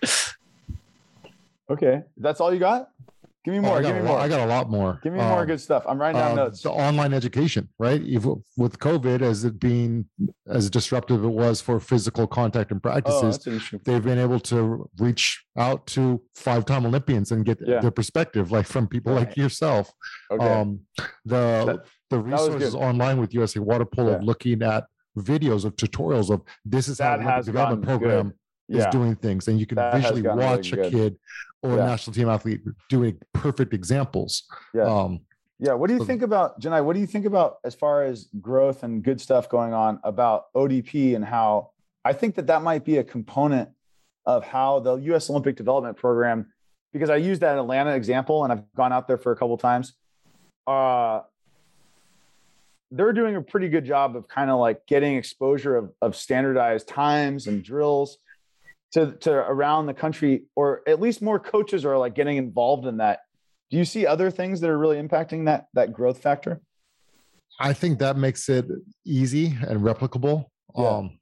Okay. That's all you got? Give me more.
Oh,
Give me
lot,
more.
I got a lot more.
Give me more um, good stuff. I'm writing down uh, notes.
The online education, right? If, with COVID, as it being as disruptive it was for physical contact and practices,
oh,
they've been able to reach out to five-time Olympians and get yeah. their perspective, like from people right. like yourself.
Okay.
Um, the that, the resources online with U S A Water Polo
yeah.
of looking at videos of tutorials of this is
that
how the Olympic development program.
Good.
is
yeah.
doing things, and you can
that
visually watch
really
a kid or yeah. a national team athlete doing perfect examples.
Yeah.
Um,
yeah. What do you so, think about, Janai, what do you think about as far as growth and good stuff going on about O D P and how I think that that might be a component of how the U S Olympic Development Program, because I used that Atlanta example and I've gone out there for a couple of times. Uh, they're doing a pretty good job of kind of like getting exposure of, of standardized times and drills to, to around the country, or at least more coaches are like getting involved in that. Do you see other things that are really impacting that, that growth factor?
I think that makes it easy and replicable.
Yeah.
Um,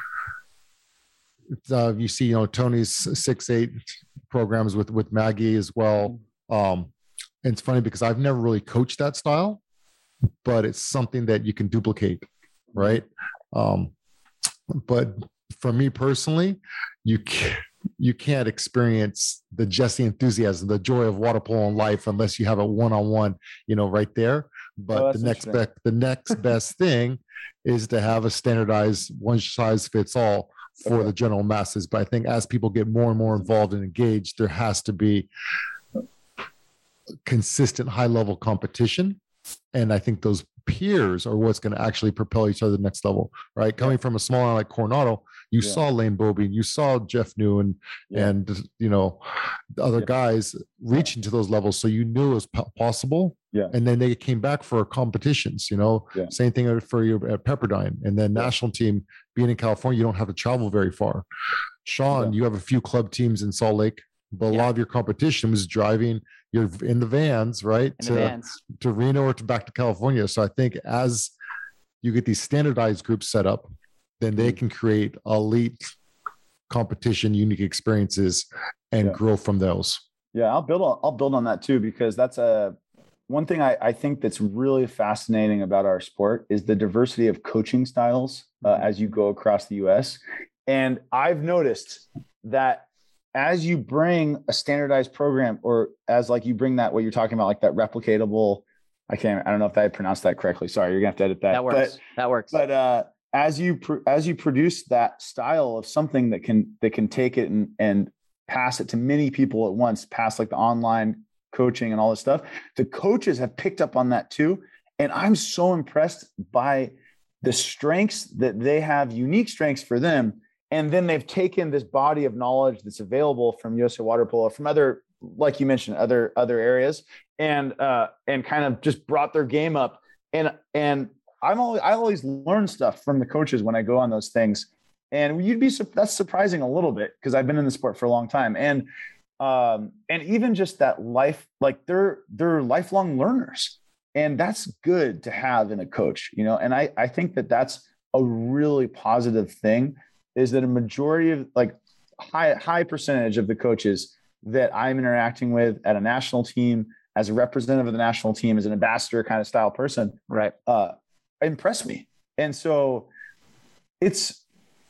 uh, you see, you know, Tony's six, eight programs with, with Maggie as well. Um, and it's funny because I've never really coached that style, but it's something that you can duplicate. Right. Um, but for me personally, you can't, you can't experience the Jesse enthusiasm, the joy of water polo in life unless you have a one-on-one, you know, right there. But
oh,
the next best, the next best thing is to have a standardized one size fits all for okay. the general masses. But I think as people get more and more involved and engaged, there has to be consistent high level competition. And I think those peers are what's going to actually propel each other to the next level, right? Coming from a small island like Coronado, you yeah. saw Lane Bobie, you saw Jeff New and, yeah. and, you know, the other yeah. guys reaching to those levels. So you knew it was po- possible.
Yeah.
And then they came back for competitions, you know,
yeah.
same thing for you at Pepperdine, and then national team being in California, you don't have to travel very far. Sean, yeah. you have a few club teams in Salt Lake, but a yeah. lot of your competition was driving. You're in the vans, right?
In
to,
the vans.
to Reno or to back to California. So I think as you get these standardized groups set up, then they can create elite competition, unique experiences, and yeah. grow from those.
Yeah, I'll build on, I'll build on that too, because that's a one thing I, I think that's really fascinating about our sport is the diversity of coaching styles uh, as you go across the U S. And I've noticed that as you bring a standardized program, or as like you bring that, what you're talking about, like that replicatable, I can't, I don't know if I pronounced that correctly. Sorry, you're gonna have to edit that.
That works.
But,
that works.
But uh, as you as you produce that style of something that can that can take it and and pass it to many people at once, pass like the online coaching and all this stuff, the coaches have picked up on that too. And I'm so impressed by the strengths that they have, unique strengths for them. And then they've taken this body of knowledge that's available from U S A Water Polo, from other, like you mentioned, other other areas, and uh, and kind of just brought their game up. And and I'm always I always learn stuff from the coaches when I go on those things. And you'd be that's surprising a little bit, because I've been in the sport for a long time. And um, and even just that life, like they're they're lifelong learners, and that's good to have in a coach, you know. And I I think that that's a really positive thing. Is that a majority of like high, high percentage of the coaches that I'm interacting with at a national team, as a representative of the national team, as an ambassador kind of style person,
right,
uh, impress me. And so it's,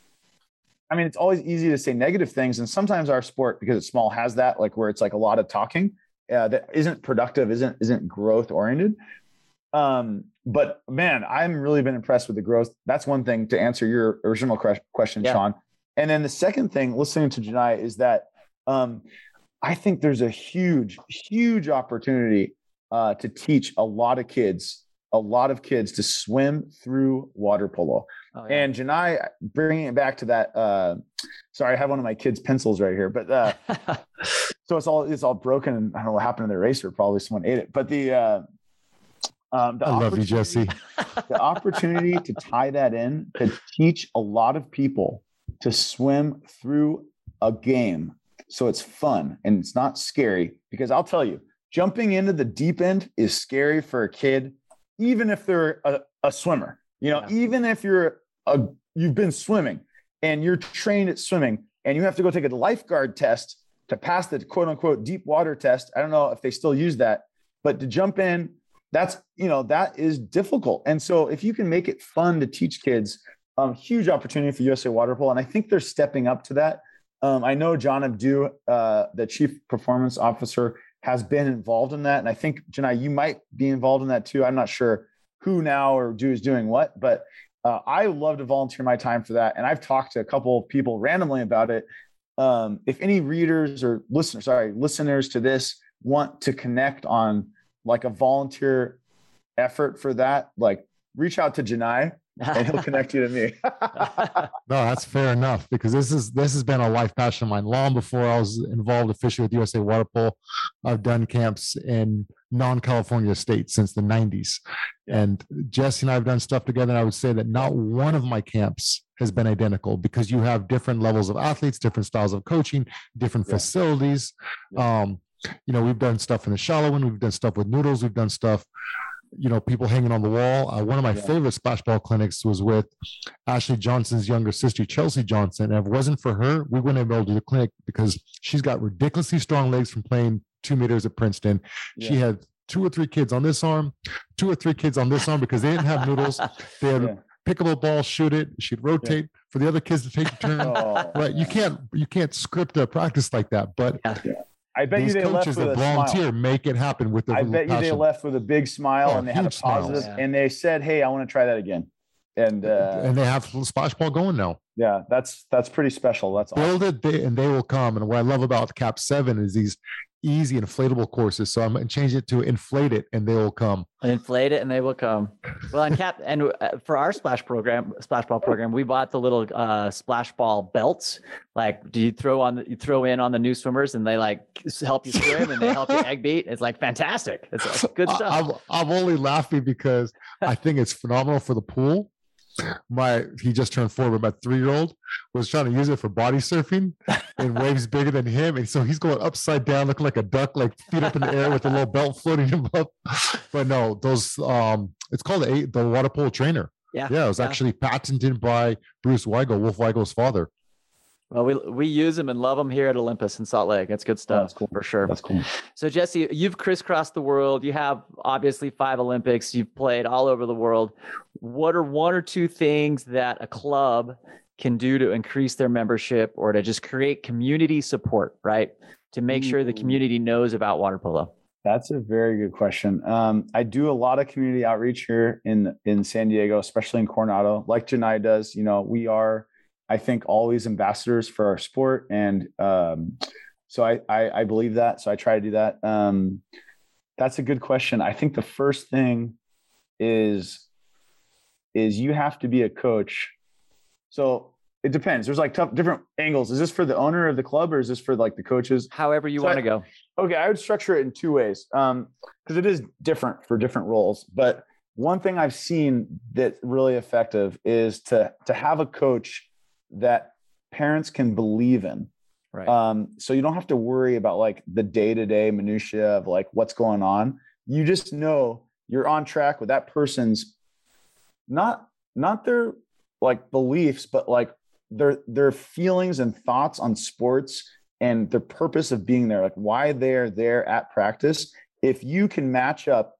I mean, it's always easy to say negative things. And sometimes our sport, because it's small, has that, like where it's like a lot of talking uh, that isn't productive, isn't, isn't growth oriented. Um, but man, I'm really been impressed with the growth. That's one thing to answer your original question, yeah. Sean. And then the second thing, listening to Janai, is that um, I think there's a huge, huge opportunity uh, to teach a lot of kids, a lot of kids to swim through water polo. Oh, yeah. And Janai, bringing it back to that, uh, sorry, I have one of my kids' pencils right here, but uh, so it's all, it's all broken. And I don't know what happened to the eraser. Probably someone ate it, but the, uh, Um, the
I love you, Jesse.
The opportunity to tie that in, to teach a lot of people to swim through a game so it's fun and it's not scary. Because I'll tell you, jumping into the deep end is scary for a kid, even if they're a, a swimmer. You know, yeah. even if you're a you've been swimming and you're trained at swimming, and you have to go take a lifeguard test to pass the quote unquote deep water test. I don't know if they still use that, but to jump in, that's, you know, that is difficult. And so if you can make it fun to teach kids, um, huge opportunity for U S A Water Polo. And I think they're stepping up to that. Um, I know John Abdu, uh, the chief performance officer, has been involved in that. And I think, Janai, you might be involved in that too. I'm not sure who now or do is doing what, but uh, I love to volunteer my time for that. And I've talked to a couple of people randomly about it. Um, if any readers or listeners, sorry, listeners to this want to connect on like a volunteer effort for that, like reach out to Janai and he'll connect you to me.
No, that's fair enough, because this is, this has been a life passion of mine long before I was involved officially with U S A Water Polo. I've done camps in non-California states since the nineties. Yeah. And Jesse and I have done stuff together. And I would say that not one of my camps has been identical, because you have different levels of athletes, different styles of coaching, different yeah. facilities. Yeah. Um, You know, we've done stuff in the shallow end. We've done stuff with noodles. We've done stuff, you know, people hanging on the wall. Uh, one of my yeah. favorite splash ball clinics was with Ashley Johnson's younger sister, Chelsea Johnson. And if it wasn't for her, we wouldn't have been able to do the clinic, because she's got ridiculously strong legs from playing two meters at Princeton. Yeah. She had two or three kids on this arm, two or three kids on this arm, because they didn't have noodles. They had yeah. pick up a ball, shoot it. She'd rotate yeah. for the other kids to take a turn. Oh, right? You can't you can't script a practice like that, but.
Yeah. I bet
These
you they left
coaches
with
that
a
volunteer
smile.
make it happen with the
I bet
passion.
you they left with a big smile oh, and they had a positive,
smile.
and they said, "Hey, I want to try that again." And uh,
and they have splash ball going now.
Yeah, that's that's pretty special. That's
build
awesome.
it, they, and they will come. And what I love about Cap Seven is these easy inflatable courses. So I'm going to change it to inflate it, and they will come.
Inflate it, and they will come. Well, and Cap, and for our splash program, splash ball program, we bought the little uh, splash ball belts. Like, do you throw on, the, you throw in on the new swimmers, and they like help you swim, and they help you egg beat. It's like fantastic. It's, it's good stuff.
I'm, I'm only laughing because I think it's phenomenal for the pool. my he just turned four, but my three-year-old was trying to use it for body surfing in waves bigger than him, and so he's going upside down, looking like a duck, like feet up in the air with a little belt floating him up. But no, those um, it's called the the water polo trainer.
Yeah,
yeah, it was yeah. actually patented by Bruce Weigel, Wolf Weigel's father.
Well, we we use them and love them here at Olympus in Salt Lake. It's good stuff. Oh, that's cool for sure.
That's cool.
So Jesse, you've crisscrossed the world. You have obviously five Olympics. You've played all over the world. What are one or two things that a club can do to increase their membership or to just create community support, right? To make sure the community knows about water polo.
That's a very good question. Um, I do a lot of community outreach here in, in San Diego, especially in Coronado, like Janai does. You know, we are, I think, always ambassadors for our sport. And um, so I, I, I believe that. So I try to do that. Um, that's a good question. I think the first thing is, is you have to be a coach. So it depends. There's like tough, different angles. Is this for the owner of the club or is this for like the coaches?
However you so want to go.
Okay. I would structure it in two ways. Um, cause it is different for different roles, but one thing I've seen that's really effective is to, to have a coach that parents can believe in.
Right.
Um, so you don't have to worry about like the day-to-day minutia of like what's going on. You just know you're on track with that person's not, not their like beliefs, but like their, their feelings and thoughts on sports and the purpose of being there, like why they're there at practice. If you can match up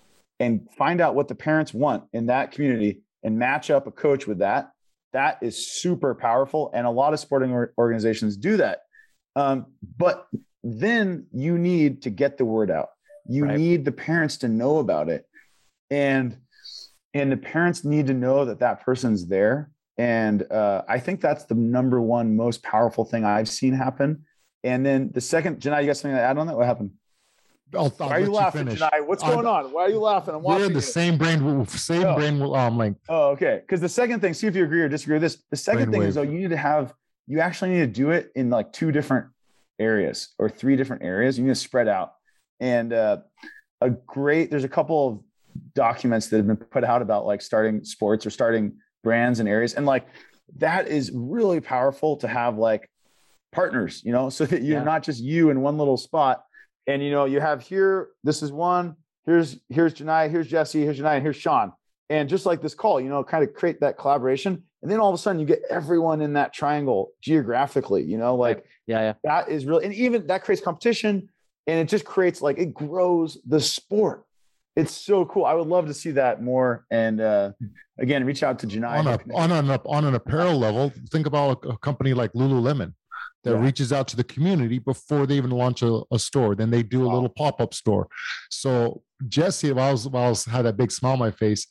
and find out what the parents want in that community and match up a coach with that, that is super powerful. And a lot of sporting organizations do that. Um, but then you need to get the word out. You right. need the parents to know about it. And, and the parents need to know that that person's there. And uh, I think that's the number one most powerful thing I've seen happen. And then the second, Janai, you got something to add on that? What happened?
I'll, I'll
Why are you laughing, Janai? What's going I'm, on? Why are you laughing? I'm
watching. We're in the same brain, same oh. brain um, length.
Oh, okay. Because the second thing, see if you agree or disagree with this. The second brain thing wave. is though you need to have, you actually need to do it in like two different areas or three different areas. You need to spread out. And uh, a great, there's a couple of documents that have been put out about like starting sports or starting brands and areas, and like that is really powerful to have like partners, you know, so that you're yeah. not just you in one little spot. And, you know, you have here, this is one, here's, here's Janai, here's Jesse, here's Janai, and here's Sean. And just like this call, you know, kind of create that collaboration. And then all of a sudden you get everyone in that triangle geographically, you know, like
yeah, yeah.
that is really, and even that creates competition and it just creates like, it grows the sport. It's so cool. I would love to see that more. And uh, again, reach out to Janai.
On, a, on, an, on an apparel level, think about a company like Lululemon that yeah. reaches out to the community before they even launch a, a store. Then they do a wow. little pop-up store. So Jesse, while I was, while I was had that big smile on my face,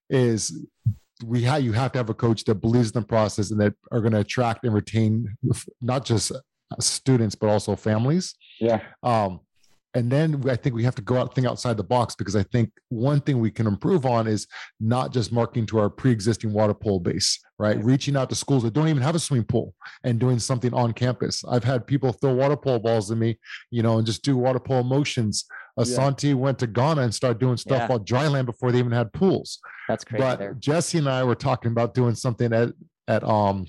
is we have, you have to have a coach that believes in the process and that are going to attract and retain not just students, but also families.
Yeah.
Um, And then I think we have to go out, think outside the box, because I think one thing we can improve on is not just marketing to our pre-existing water polo base, right? Reaching out to schools that don't even have a swimming pool and doing something on campus. I've had people throw water polo balls at me, you know, and just do water polo motions. Asante yeah. went to Ghana and started doing stuff yeah. on dry land before they even had pools.
That's crazy.
But
there.
Jesse and I were talking about doing something at, at, um,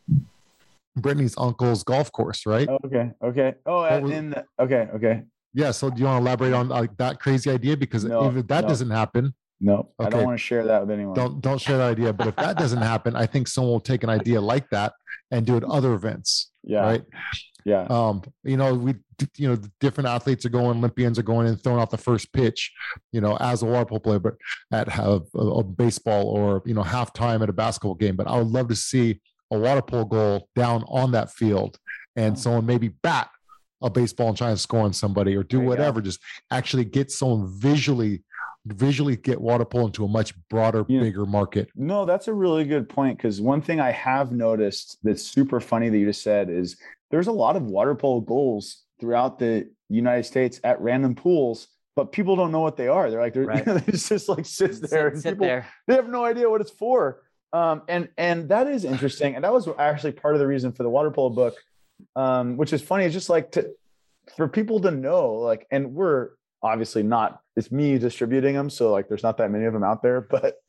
Brittany's uncle's golf course, right?
Oh, okay. Okay. Oh, was, in the, okay. Okay.
Yeah. So do you want to elaborate on like that crazy idea? Because
no,
if that
no.
doesn't happen,
no,
okay.
I don't want to share that with anyone.
Don't, don't share that idea. But if that doesn't happen, I think someone will take an idea like that and do it at other events.
Yeah.
Right.
Yeah.
Um, you know, we, you know, different athletes are going, Olympians are going and throwing out the first pitch, you know, as a water polo player, but at a, a, a baseball or, you know, halftime at a basketball game. But I would love to see a water polo goal down on that field and oh. someone maybe bat a baseball and try and score on somebody or do whatever, go. Just actually get someone visually, visually get water polo into a much broader, yeah. bigger market.
No, that's a really good point. Cause one thing I have noticed that's super funny that you just said is there's a lot of water polo goals throughout the United States at random pools, but people don't know what they are. They're like, they're,
right.
you know, it's just like sits there
sit,
and
sit
people,
there.
They have no idea what it's for. Um, and, and that is interesting. And that was actually part of the reason for the water polo book, um, which is funny. It's just like to, for people to know, like, and we're obviously not, it's me distributing them. So like, there's not that many of them out there, but,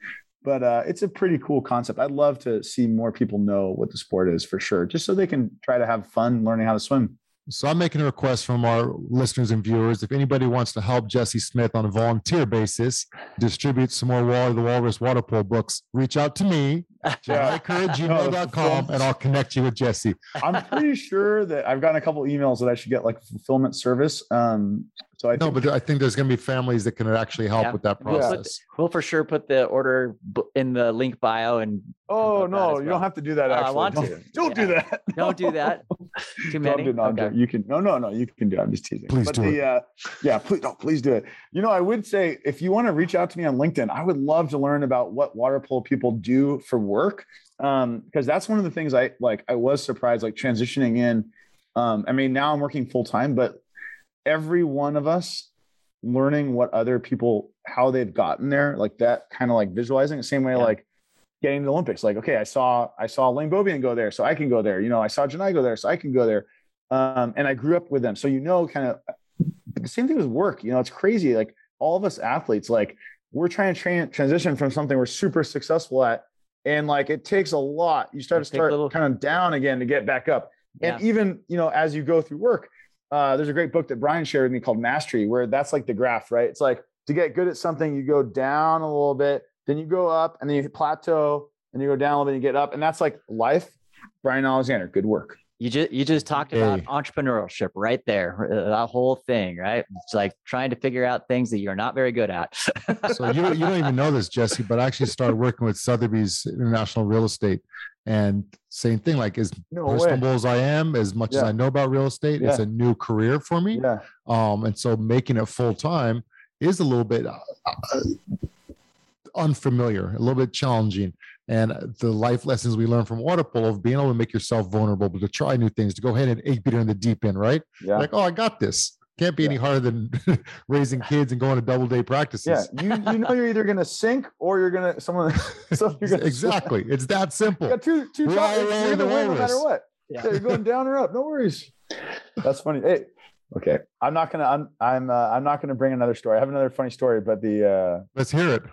but uh, it's a pretty cool concept. I'd love to see more people know what the sport is for sure, just so they can try to have fun learning how to swim.
So I'm making a request from our listeners and viewers. If anybody wants to help Jesse Smith on a volunteer basis, distribute some more Wally the Walrus water polo books, reach out to me, jack at gmail dot com, and I'll connect you with Jesse.
I'm pretty sure that I've gotten a couple emails that I should get like fulfillment service. Um, so I
no,
think-
but I think there's going to be families that can actually help yeah. with that process.
We'll, put, we'll for sure put the order in the link bio. And
oh no, well. you don't have to do that. Actually,
uh, I want
don't,
to.
Don't
yeah.
do that.
Don't do that. Too many.
Do, no, okay. You can. No, no, no. You can do it. I'm just teasing.
Please
but
do
the,
it.
Uh, yeah, please. No, please do it. You know, I would say if you want to reach out to me on LinkedIn, I would love to learn about what water polo people do for work. Um, because that's one of the things I like. I was surprised, like transitioning in. Um, I mean, now I'm working full time, but every one of us learning what other people, how they've gotten there, like that kind of like visualizing the same way, yeah. like getting to the Olympics. Like, okay, I saw, I saw Lane Bobian go there, so I can go there. You know, I saw Janai go there, so I can go there. Um, and I grew up with them. So, you know, kind of the same thing with work. You know, it's crazy. Like all of us athletes, like we're trying to train, transition from something we're super successful at. And like, it takes a lot. You start to start little... kind of down again to get back up. Yeah. And even, you know, as you go through work, uh, there's a great book that Brian shared with me called Mastery, where that's like the graph, right? It's like to get good at something, you go down a little bit, then you go up and then you plateau and you go down a little bit and you get up. And that's like life. Brian Alexander, good work.
You just you just talked
hey.
about entrepreneurship right there, that whole thing, right? It's like trying to figure out things that you're not very good at.
So you don't, you don't even know this, Jesse, but I actually started working with Sotheby's International Real Estate, and same thing. Like as
no
personable way. as I am, as much yeah. as I know about real estate, yeah. it's a new career for me.
Yeah.
Um, and so making it full time is a little bit uh, unfamiliar, a little bit challenging. And the life lessons we learn from water polo of being able to make yourself vulnerable, but to try new things, to go ahead and eight beater in the deep end, right?
Yeah.
Like, oh, I got this. Can't be yeah. any harder than raising kids and going to double day practices.
Yeah, you you know you're either gonna sink or you're gonna someone. So you're gonna
exactly. Swim. It's that simple.
You got two two topics. You're gonna win no matter what. Yeah. So you're going down or up. No worries. That's funny. Hey, okay. I'm not gonna. I'm I'm uh, I'm not gonna bring another story. I have another funny story, but the. Uh,
Let's hear it.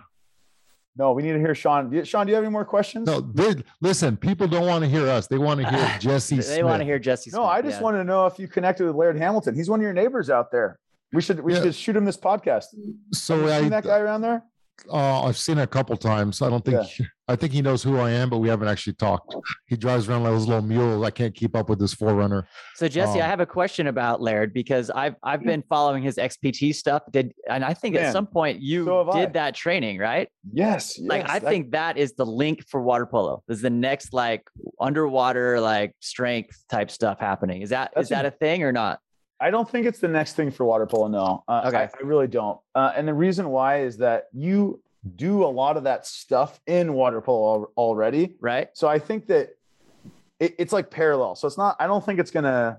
No, we need to hear Sean. Do you, Sean, do you have any more questions?
No, they, listen, people don't want to hear us. They want to hear Jesse
They
Smith.
want to hear Jesse Smith.
No, I just yeah. want to know if you connected with Laird Hamilton. He's one of your neighbors out there. We should we yeah. should shoot him this podcast.
So
have you
I
seen that guy around there?
Uh, I've seen it a couple times. I don't think yeah. I think he knows who I am, but we haven't actually talked. He drives around like those little mules. I can't keep up with this forerunner.
So Jesse, um, I have a question about Laird because I've I've been following his X P T stuff. Did and I think Man, at some point you so did I. that training, right?
Yes. yes
like I
that,
think that is the link for water polo. This is the next like underwater like strength type stuff happening. Is that is that a, a thing or not?
I don't think it's the next thing for water polo. No, uh, okay. I, I really don't. Uh, and the reason why is that you do a lot of that stuff in water polo al- already.
Right.
So I think that it, it's like parallel. So it's not, I don't think it's going to,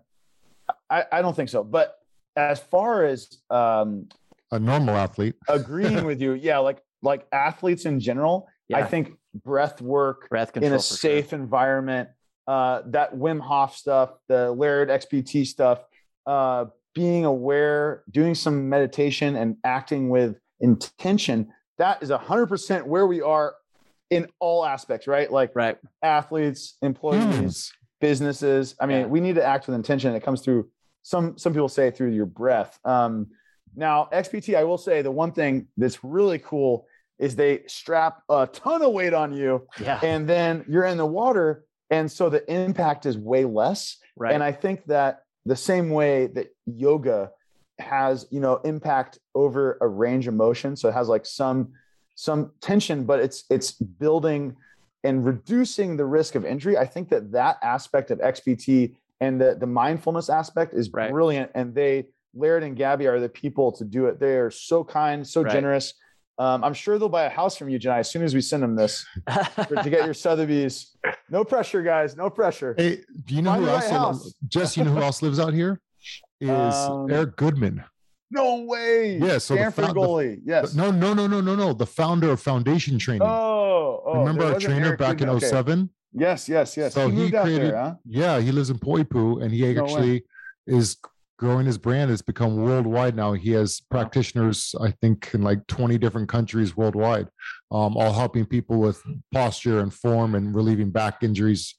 I, I don't think so. But as far as um,
a normal athlete
agreeing with you. Yeah. Like, like athletes in general, yeah. I think breath work
breath control
in a safe
sure.
environment, uh, that Wim Hof stuff, the Laird X P T stuff, uh, being aware, doing some meditation and acting with intention, that is a hundred percent where we are in all aspects, right? Like
right.
athletes, employees, mm. businesses. I mean, yeah. we need to act with intention. It comes through some, some people say through your breath. Um, now X P T, I will say the one thing that's really cool is they strap a ton of weight on you
yeah.
and then you're in the water. And so the impact is way less.
Right.
And I think that the same way that yoga has, you know, impact over a range of motion. So it has like some, some tension, but it's, it's building and reducing the risk of injury. I think that that aspect of X P T and the, the mindfulness aspect is right. brilliant. And they, Laird and Gabby are the people to do it. They are so kind, so right. generous. Um, I'm sure they'll buy a house from you, Janai, as soon as we send them this for, to get your Sotheby's. No pressure, guys. No pressure.
Hey, do you know Find who else? Right Jess, you know who else lives out here? Is um, Eric Goodman.
No way.
Yeah. So
Stanford
the,
goalie. Yes.
No, no, no, no, no, no. The founder of Foundation Training.
Oh, oh
remember our trainer Eric back Goodman. in oh seven?
Okay. Yes, yes, yes.
So
he,
he created.
there, huh?
Yeah, he lives in Poipu, and he no actually way. is growing his brand. It's become worldwide now. He has practitioners, I think, in like twenty different countries worldwide, um, all helping people with posture and form and relieving back injuries.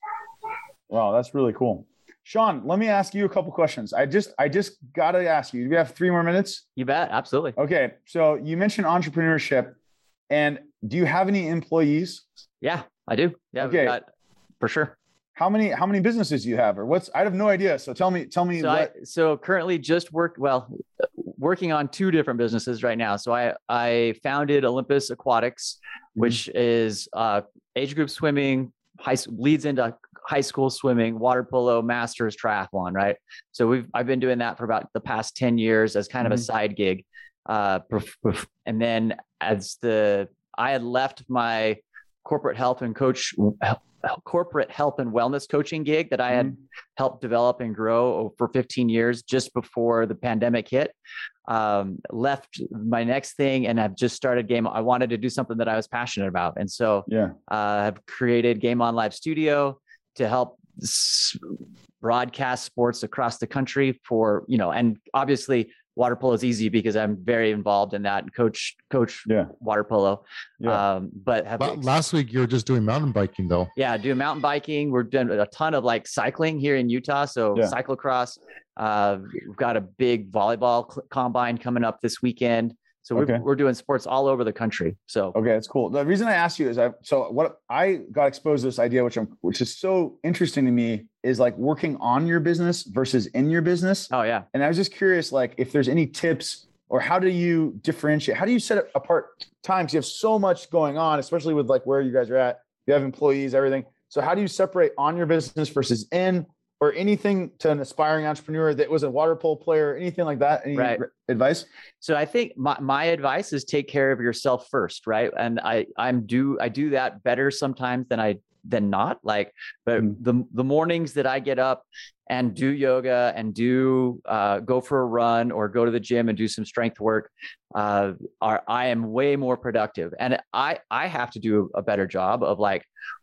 Wow, that's really cool. Sean, let me ask you a couple questions. I just I just got to ask you, do we have three more minutes?
You bet. Absolutely.
Okay. So you mentioned entrepreneurship, and do you have any employees?
Yeah, I do. Yeah,
okay.
Got, for sure.
How many how many businesses do you have, or what's? I have no idea. So tell me tell me.
So,
what...
I, so currently just work well, working on two different businesses right now. So I I founded Olympus Aquatics, mm-hmm. which is uh, age group swimming, high leads into high school swimming, water polo, masters, triathlon, right? So we've I've been doing that for about the past ten years as kind of mm-hmm. a side gig. Uh, and then as the, I had left my corporate health and coach, corporate health and wellness coaching gig that I had mm-hmm. helped develop and grow for fifteen years just before the pandemic hit. Um, left my next thing and I've just started Game. I wanted to do something that I was passionate about. And so
yeah,
uh, I've created Game On Live Studio to help s- broadcast sports across the country for, you know, and obviously water polo is easy because I'm very involved in that and coach, coach
yeah.
water polo.
Yeah.
Um, but have
last week you were just doing mountain biking though.
Yeah. Doing mountain biking. We're doing a ton of like cycling here in Utah. So yeah. cyclocross, uh, we've got a big volleyball cl- combine coming up this weekend. So we're, okay. we're doing sports all over the country. So,
okay, that's cool. The reason I asked you is I, so what I got exposed to this idea, which I'm, which is so interesting to me, is like working on your business versus in your business.
Oh yeah.
And I was just curious, like if there's any tips or how do you differentiate? How do you set it apart time? Because you have so much going on, especially with like where you guys are at. You have employees, everything. So how do you separate on your business versus in? Or anything to an aspiring entrepreneur that was a water polo player, anything like that? Any
right.
advice?
So I think my, my advice is take care of yourself first, right? And I I'm do I do that better sometimes than I than not. Like, but mm. the the mornings that I get up and do yoga and do uh, go for a run or go to the gym and do some strength work, uh, are I am way more productive. And I I have to do a better job of like.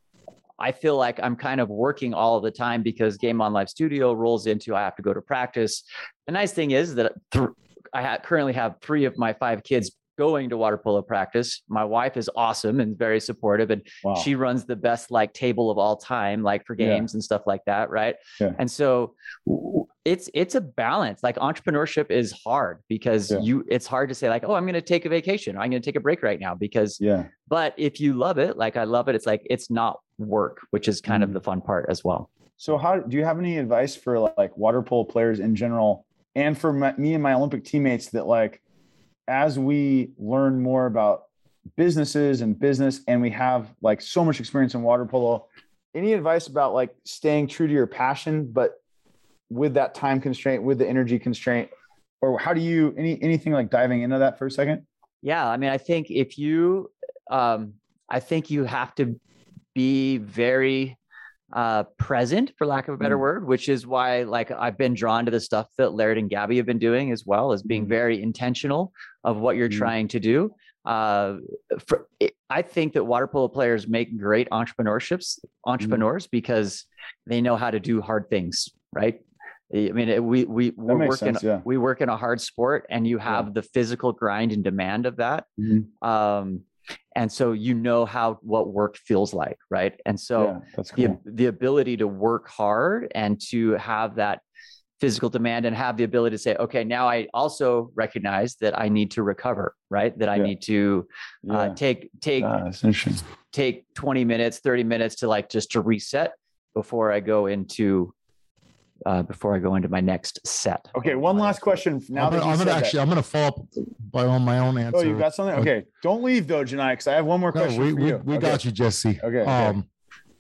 I feel like I'm kind of working all of the time because Game On Live Studio rolls into, I have to go to practice. The nice thing is that th- I ha- currently have three of my five kids going to water polo practice. My wife is awesome and very supportive. And wow. she runs the best like table of all time, like for games yeah. and stuff like that. Right.
Yeah.
And so it's, it's a balance. Like entrepreneurship is hard because yeah. you, it's hard to say like, oh, I'm going to take a vacation. Or I'm going to take a break right now because,
yeah.
but if you love it, like I love it, it's like, it's not work, which is kind mm. of the fun part as well.
So how, do you have any advice for like water polo players in general and for my, me and my Olympic teammates that like, as we learn more about businesses and business and we have like so much experience in water polo, any advice about like staying true to your passion, but with that time constraint, with the energy constraint, or how do you, any, anything like diving into that for a second?
Yeah. I mean, I think if you, um, I think you have to be very uh, present, for lack of a better mm. word, which is why like I've been drawn to the stuff that Laird and Gabby have been doing as well, as being very intentional of what you're mm. trying to do. Uh, for, it, I think that water polo players make great entrepreneurships, entrepreneurs mm. because they know how to do hard things, right? I mean, it, we we we're working sense, yeah. we work in a hard sport, and you have yeah. the physical grind and demand of that. Mm. Um, And so, you know, how, what work feels like. Right. And so
yeah, that's cool.
the, the ability to work hard and to have that physical demand and have the ability to say, okay, now I also recognize that I need to recover, right. That I yeah. need to uh, yeah. take, take,
ah,
take twenty minutes, thirty minutes to like, just to reset before I go into Uh, before I go into my next set.
Okay, one last question. Now
I'm gonna,
that
I'm gonna actually,
that.
I'm gonna follow up by on my own answer.
Oh, you got something? Okay, don't leave though, Janai, because I have one more question.
No, we
for
we,
you.
we
okay.
got you, Jesse.
Okay.
Um, okay.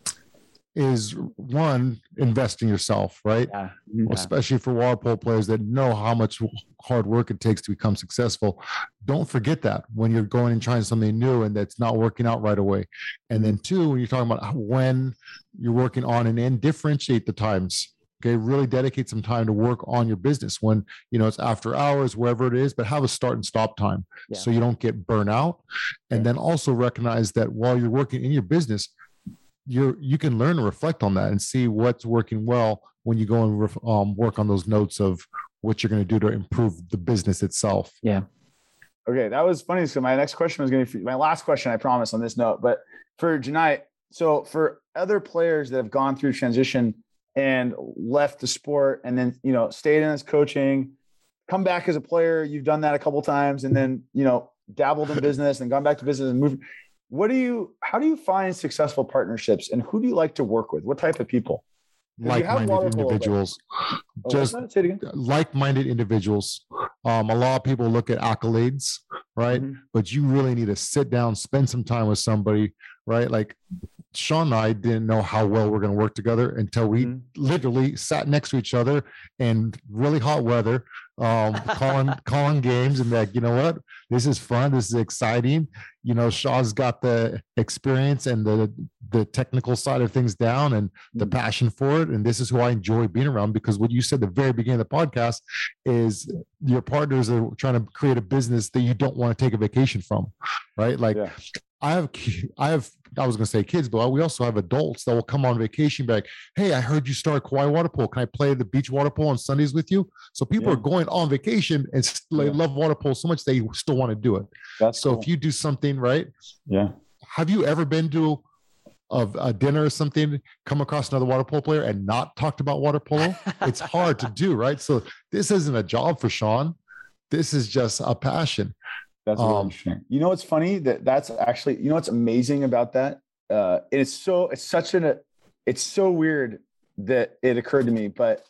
Is one, invest in yourself, right?
Yeah.
yeah. Especially for water polo players that know how much hard work it takes to become successful. Don't forget that when you're going and trying something new and that's not working out right away. And then two, when you're talking about when you're working on and in, differentiate the times. Okay, really dedicate some time to work on your business when, you know, it's after hours, wherever it is, but have a start and stop time yeah. so you don't get burnt out. And yeah. then also recognize that while you're working in your business, you're, you can learn and reflect on that and see what's working well when you go and ref, um, work on those notes of what you're going to do to improve the business itself.
Yeah.
Okay, that was funny. So my next question was going to be my last question, I promise, on this note. But for Janai, so for other players that have gone through transition and left the sport and then, you know, stayed in as coaching, come back as a player, you've done that a couple of times, and then, you know, dabbled in business and gone back to business and moved. What do you, how do you find successful partnerships, and who do you like to work with? What type of people?
Like-minded individuals,
oh,
just like-minded individuals. Um, a lot of people look at accolades, right? Mm-hmm. But you really need to sit down, spend some time with somebody, right? Like Sean and I didn't know how well we're going to work together until we mm-hmm. literally sat next to each other in really hot weather, um, calling calling games, and like, you know what, this is fun, this is exciting. You know, Shaw's got the experience and the the technical side of things down, and the passion for it, and this is who I enjoy being around. Because what you said at the very beginning of the podcast is your partners are trying to create a business that you don't want to take a vacation from, right? Like yeah. I have, I have, I was going to say kids, but we also have adults that will come on vacation, be like, hey, I heard you start Kauai water polo. Can I play the beach water polo on Sundays with you? So people yeah. are going on vacation and still, they yeah. love water polo so much they still want to do it. That's so cool. If you do something right.
Yeah.
Have you ever been to a, a dinner or something, come across another water polo player and not talked about water polo? It's hard to do, right? So this isn't a job for Sean. This is just a passion.
That's really um, interesting. You know what's funny? That that's actually, you know what's amazing about that? Uh, it's so it's such an it's so weird that it occurred to me, but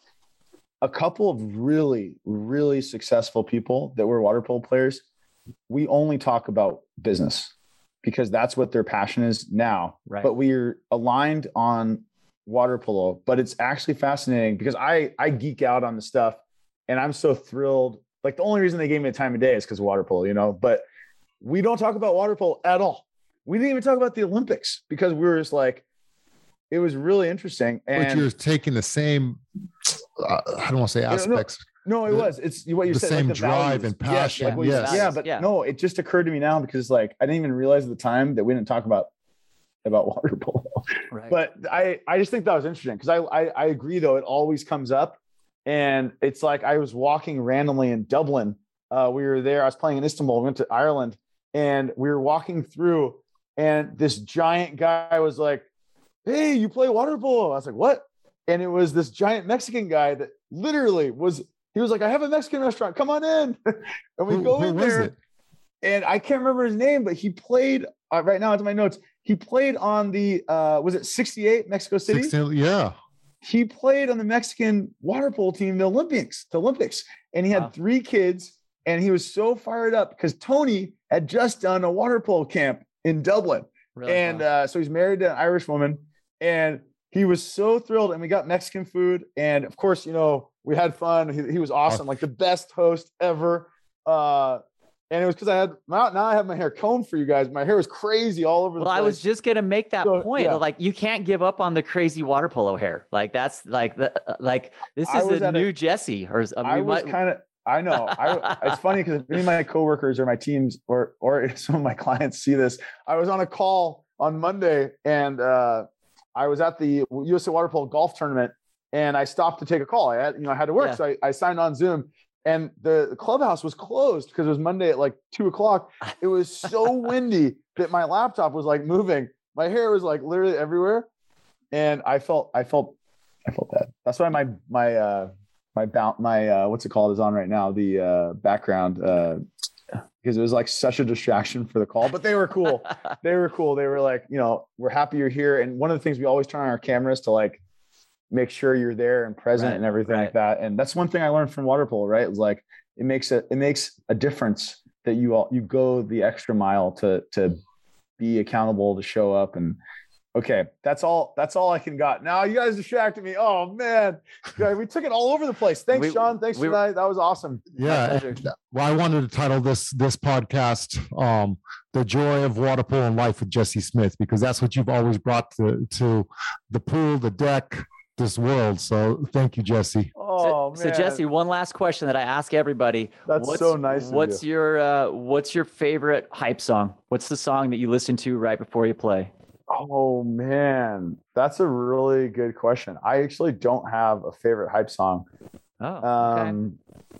a couple of really really successful people that were water polo players, we only talk about business because that's what their passion is now.
Right.
But we're aligned on water polo. But it's actually fascinating because I I geek out on the stuff, and I'm so thrilled. Like the only reason they gave me the time of day is because of water polo, you know, but we don't talk about water polo at all. We didn't even talk about the Olympics because we were just like, it was really interesting. And
but you're taking the same, uh, I don't want to say aspects.
No, no, it the, was, it's what you
the
said.
Same
like the
drive values. And passion.
Yes, like
yes.
Yeah. But yeah. no, it just occurred to me now because like, I didn't even realize at the time that we didn't talk about, about water polo,
right.
But I, I just think that was interesting because I, I, I agree though. It always comes up. And it's like I was walking randomly in Dublin. Uh, we were there. I was playing in Istanbul. We went to Ireland, and we were walking through, and this giant guy was like, "Hey, you play water polo?" I was like, "What?" And it was this giant Mexican guy that literally was. He was like, "I have a Mexican restaurant. Come on in." And we
who,
go
who
in
was
there,
it?
and I can't remember his name, but he played. Uh, right now, it's in my notes. He played on the. Uh, was it sixty-eight Mexico City?
sixty, yeah.
He played on the Mexican water polo team, the Olympics, the Olympics, and he had wow. three kids, and he was so fired up because Tony had just done a water polo camp in Dublin, really? and uh, so he's married to an Irish woman, and he was so thrilled. And we got Mexican food, and of course, you know, we had fun. He, he was awesome, like the best host ever. Uh, And it was because I had now, now I have my hair combed for you guys. My hair was crazy all over the
well,
place.
I was just gonna make that
so,
point.
Yeah.
Like you can't give up on the crazy water polo hair. Like that's like the like this is a new a, Jesse. Or uh,
I was kind of I know. I it's funny because if any of my coworkers or my teams or or some of my clients see this, I was on a call on Monday and uh, I was at the U S A Water Polo golf tournament and I stopped to take a call. I had you know I had to work, yeah. so I, I signed on Zoom. And the, the clubhouse was closed because it was Monday at like two o'clock. It was so windy that my laptop was like moving. My hair was like literally everywhere. And I felt, I felt, I felt bad. That's why my, my, uh, my, bound, my, uh, what's it called is on right now. The uh, background, uh, because it was like such a distraction for the call, but they were cool. They were cool. They were like, you know, we're happy you're here. And one of the things we always turn on our cameras to like, make sure you're there and present right, and everything right. like that. And that's one thing I learned from water polo, right? It's like, it makes it, it makes a difference that you all, you go the extra mile to, to be accountable, to show up. And okay, that's all, that's all I can got. Now you guys distracted me. Oh man, we took it all over the place. Thanks, we, Sean. Thanks we, for that. That was awesome.
Yeah. Well, I wanted to title this, this podcast, um, The Joy of Water Polo in Life with Jesse Smith, because that's what you've always brought to, to the pool, the deck, this world. So thank you, Jesse.
Oh,
so,
man.
so Jesse, one last question that I ask everybody.
That's
what's,
so nice.
What's
you.
your uh, what's your favorite hype song? What's the song that you listen to right before you play?
Oh man, that's a really good question. I actually don't have a favorite hype song.
Oh, okay.
Um,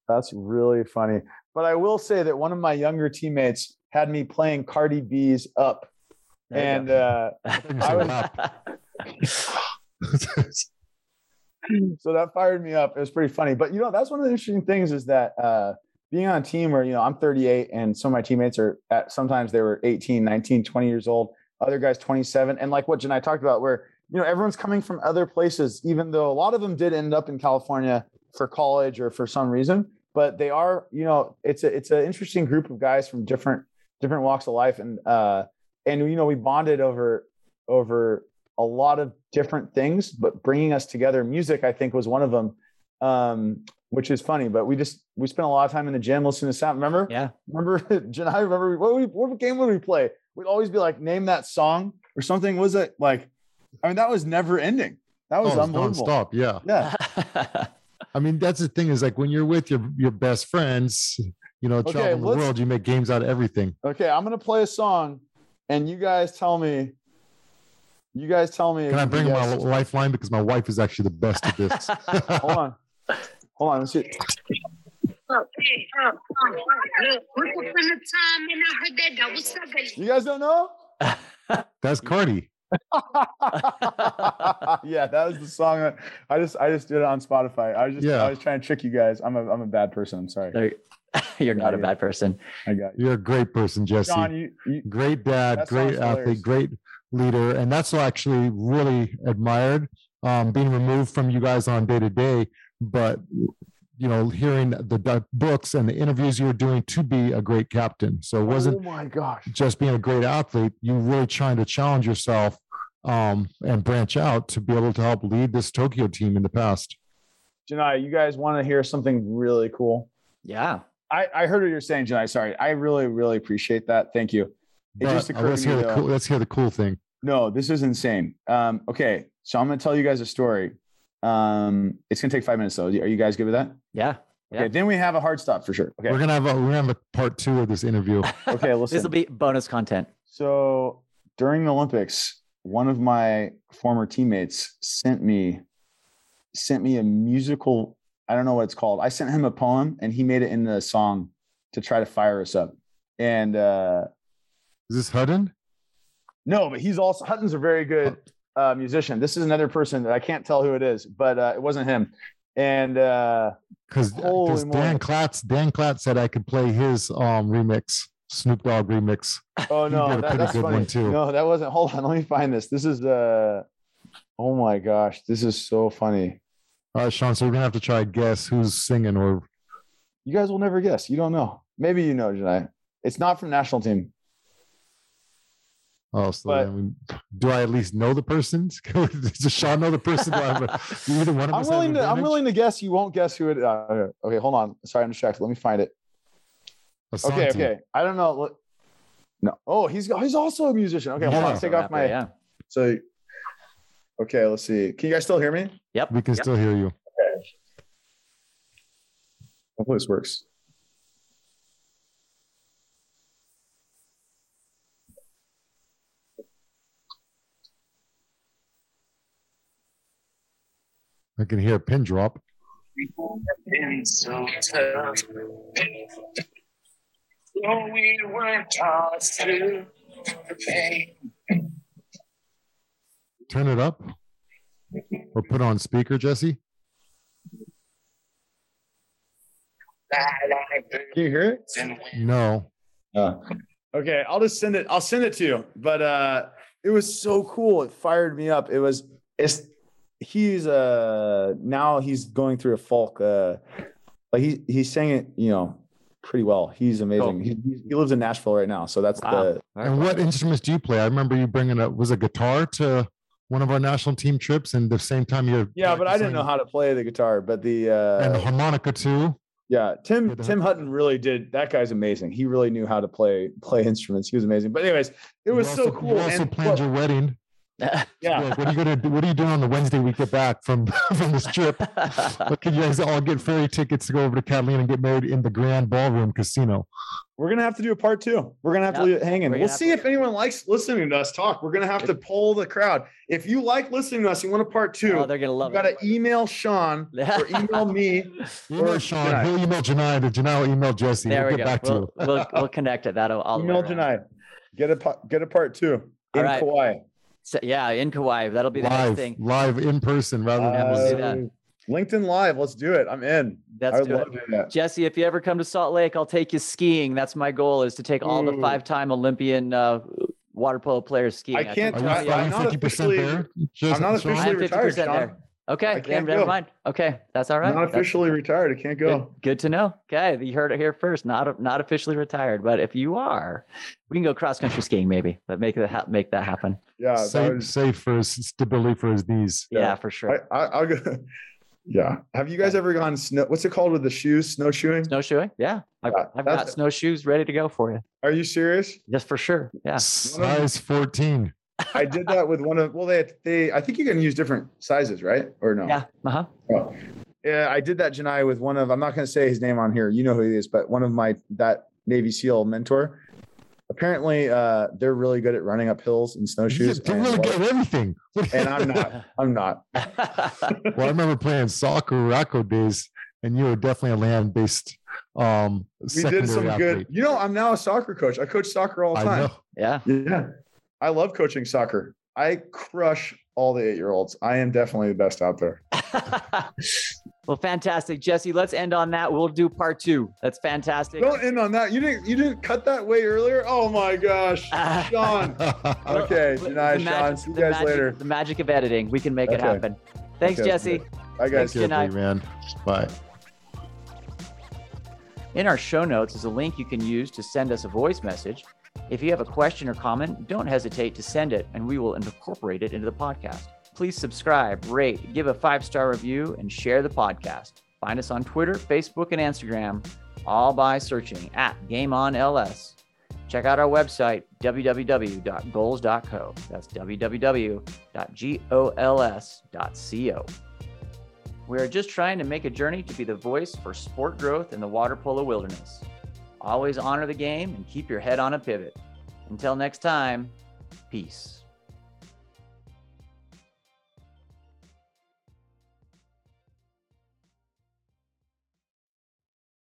That's really funny. But I will say that one of my younger teammates had me playing Cardi B's Up. And uh, I was, so that fired me up. It was pretty funny. But, you know, that's one of the interesting things is that uh, being on a team where, you know, I'm thirty-eight and some of my teammates are at, sometimes they were eighteen, nineteen, twenty years old. Other guys, twenty-seven. And like what Janai talked about, where, you know, everyone's coming from other places, even though a lot of them did end up in California for college or for some reason. But they are, you know, it's a, it's an interesting group of guys from different, different walks of life. And, uh, and, you know, we bonded over, over a lot of different things, but bringing us together, music, I think was one of them, um, which is funny, but we just, we spent a lot of time in the gym listening to sound. Remember?
Yeah.
Remember, Janai, remember what, we, what game would we play? We'd always be like, name that song or something. Was it like, I mean, that was never ending. That was
oh,
unbelievable.
Stop. Yeah.
Yeah.
I mean, that's the thing is like when you're with your, your best friends, you know,
Okay,
traveling the
let's-
world, you make games out of everything.
Okay. I'm going to play a song and you guys tell me, you guys tell me.
Can I
if
bring
you
my
guys-
lifeline? Because my wife is actually the best at this.
Hold on. Hold on. Let's see. You guys don't know?
That's Cardi.
Yeah, that was the song. That, I just I just did it on Spotify. I was just
Yeah.
I was trying to trick you guys. I'm a I'm a bad person. I'm sorry.
There- You're not a bad person.
I got you.
You're a great person, Jesse.
John, you, you
Great dad,
That
great
sounds
athlete,
hilarious.
great leader. And that's what I actually really admired, um, being removed from you guys on day to day. But, you know, hearing the, the books and the interviews you were doing to be a great captain. So it wasn't
oh my gosh.
just being a great athlete, you really trying to challenge yourself um, and branch out to be able to help lead this Tokyo team in the past.
Janai, you guys want to hear something really cool?
Yeah.
I, I heard what you're saying, Janai. Sorry. I really, really appreciate that. Thank you. It
But
just
uh,
occurred
let's
to me,
hear the
though-
cool, let's hear the cool thing.
No, this is insane. Um, okay. So I'm going to tell you guys a story. Um, it's going to take five minutes though. Are you guys good with that?
Yeah. Yeah.
Okay. Then we have a hard stop for sure. Okay.
We're gonna have a we're gonna have a part two of this interview.
Okay, listen.
This will be bonus content.
So during the Olympics, one of my former teammates sent me sent me a musical. I don't know what it's called. I sent him a poem and he made it into a song to try to fire us up. And uh,
Is this Hutton?
no, but he's also Hutton's a very good uh, musician. This is another person that I can't tell who it is, but uh, it wasn't him. And uh,
Because
Holy moly.
Dan Klatz Dan Klatz said I could play his um remix, Snoop Dogg remix.
oh
He
no,
did a
that,
pretty
that's
good
funny.
one, too.
No, that wasn't. Hold on, let me find this. This is uh, oh my gosh, this is so funny.
All right, Sean. So we're gonna have to try to guess who's singing, or
You guys will never guess. You don't know. Maybe you know, Janai. It's not from national team.
oh, so
But-
then we, do I at least know the person? Does Sean know the person? Do I have a, do either one of
I'm
us have
willing to. I'm
advantage?
willing to guess. You won't guess who it. Uh, okay, hold on. Sorry, I'm distracted. Let me find it.
Asante.
Okay, okay. I don't know. Let- No. Oh, he's he's also a musician. Okay, hold on.
Yeah.
Let's take off my.
Yeah.
So. Okay, let's see. Can you guys still hear me?
Yep.
We can
Yep.
still hear you.
Hopefully this works.
I can hear a pin drop.
Been so tough. So we were tossed through the pain.
Turn it up, or put on speaker, Jesse.
Can you hear it?
No.
Uh, okay, I'll just send it. I'll send it to you. But uh, it was so cool. It fired me up. It was. It's. He's uh now he's going through a folk. Uh, like he he sang it. You know, pretty well. He's amazing.
Cool.
He, he lives in Nashville right now. So that's
Wow.
the.
Very
And
cool.
what instruments do you play? I remember you bringing a was a guitar to one of our national team trips, and the same time you're
Yeah, but I didn't know how to play the guitar. But the uh,
and the harmonica too.
yeah, Tim
Good.
Tim Hutton really did. That guy's amazing. He really knew how to play play instruments. He was amazing. But anyways, it was
You
so
also-
cool.
You also
And
planned
what-
your wedding.
Yeah.
Like, what are you gonna do? What are you doing on the Wednesday we get back from from this trip? But can you guys all get ferry tickets to go over to Catalina and get married in the Grand Ballroom Casino?
We're gonna have to do a part two. We're gonna have yep. to leave it hanging. We'll see if anyone likes listening to us talk. We're gonna have to poll the crowd. If you like listening to us, you want a part two.
Oh, they're gonna love
you
it.
Got to email Sean or email me.
Email
or
Sean.
Janai.
He'll email Janai. The Janai will email Jesse.
There
we'll
we
get
go.
back
We'll,
to you.
we'll we'll connect it. That'll all
email Janai. Get a get a part two in
right.
Kauai.
So, yeah, in Kauai. That'll be the
live,
next thing.
Live in person rather than
Uh,
we'll do that.
LinkedIn Live. Let's do it. I'm in.
Let's
I
do
love
it.
doing that.
Jesse, if you ever come to Salt Lake, I'll take you skiing. That's my goal, is to take all the
Ooh.
five-time Olympian uh, water polo players skiing.
I can't.
Are you,
I,
are
I'm
you
not
fifty percent
officially.
there? Just,
I'm not
Sean?
officially
I'm fifty
retired,
percent
Sean.
there. Okay,
I
then
can't
never
go.
mind. Okay, that's all right.
I'm not
That's
officially retired. I can't go.
good, good to know. Okay, you heard it here first. Not not officially retired, but if you are, we can go cross country skiing maybe. But make that ha- make that happen.
Yeah. that
Safe,
was-
safe for his stability for his knees.
Yeah,
Yeah.
for sure.
I, I, I'll go. Yeah. Have you guys ever gone snow? What's it called with the shoes? Snowshoeing?
Snowshoeing? Yeah, I've,
Yeah,
I've got
that's-
snowshoes ready to go for you.
Are you serious?
Just for sure. Yeah.
Size fourteen.
I did that with one of. Well, they they. I think you can use different sizes, right? Or no?
Yeah. Uh huh.
Oh. Yeah. I did that, Janai, with one of. I'm not going to say his name on here. You know who he is, but one of my that Navy SEAL mentor. Apparently, uh, they're really good at running up hills and snowshoes.
They're
and
really
water-
good at everything.
And I'm not. I'm not.
Well, I remember playing soccer Racco days, and you were definitely a land-based um
We did some
secondary
good.
athlete.
You know, I'm now a soccer coach. I coach soccer all the
I
time.
know.
yeah.
Yeah. I love coaching soccer. I crush all the eight-year-olds. I am definitely the best out there.
Well, fantastic, Jesse. Let's end on that. We'll do part two. That's fantastic.
Don't end on that. You didn't. You didn't cut that way earlier. Oh my gosh, Sean. Okay,
The
Janai, Sean.
magic-
See you
the
guys
magic-
later.
The magic of editing. We can make it
Okay.
happen. Thanks,
Okay.
Jesse.
Bye, guys.
Good night.
man. Bye.
In our show notes is a link you can use to send us a voice message. If you have a question or comment, don't hesitate to send it, and we will incorporate it into the podcast. Please subscribe, rate, give a five-star review, and share the podcast. Find us on Twitter, Facebook, and Instagram, all by searching at Game On L S. Check out our website, w w w dot goals dot co. That's w w w dot gols dot co. We are just trying to make a journey to be the voice for sport growth in the water polo wilderness. Always honor the game and keep your head on a pivot. Until next time, peace.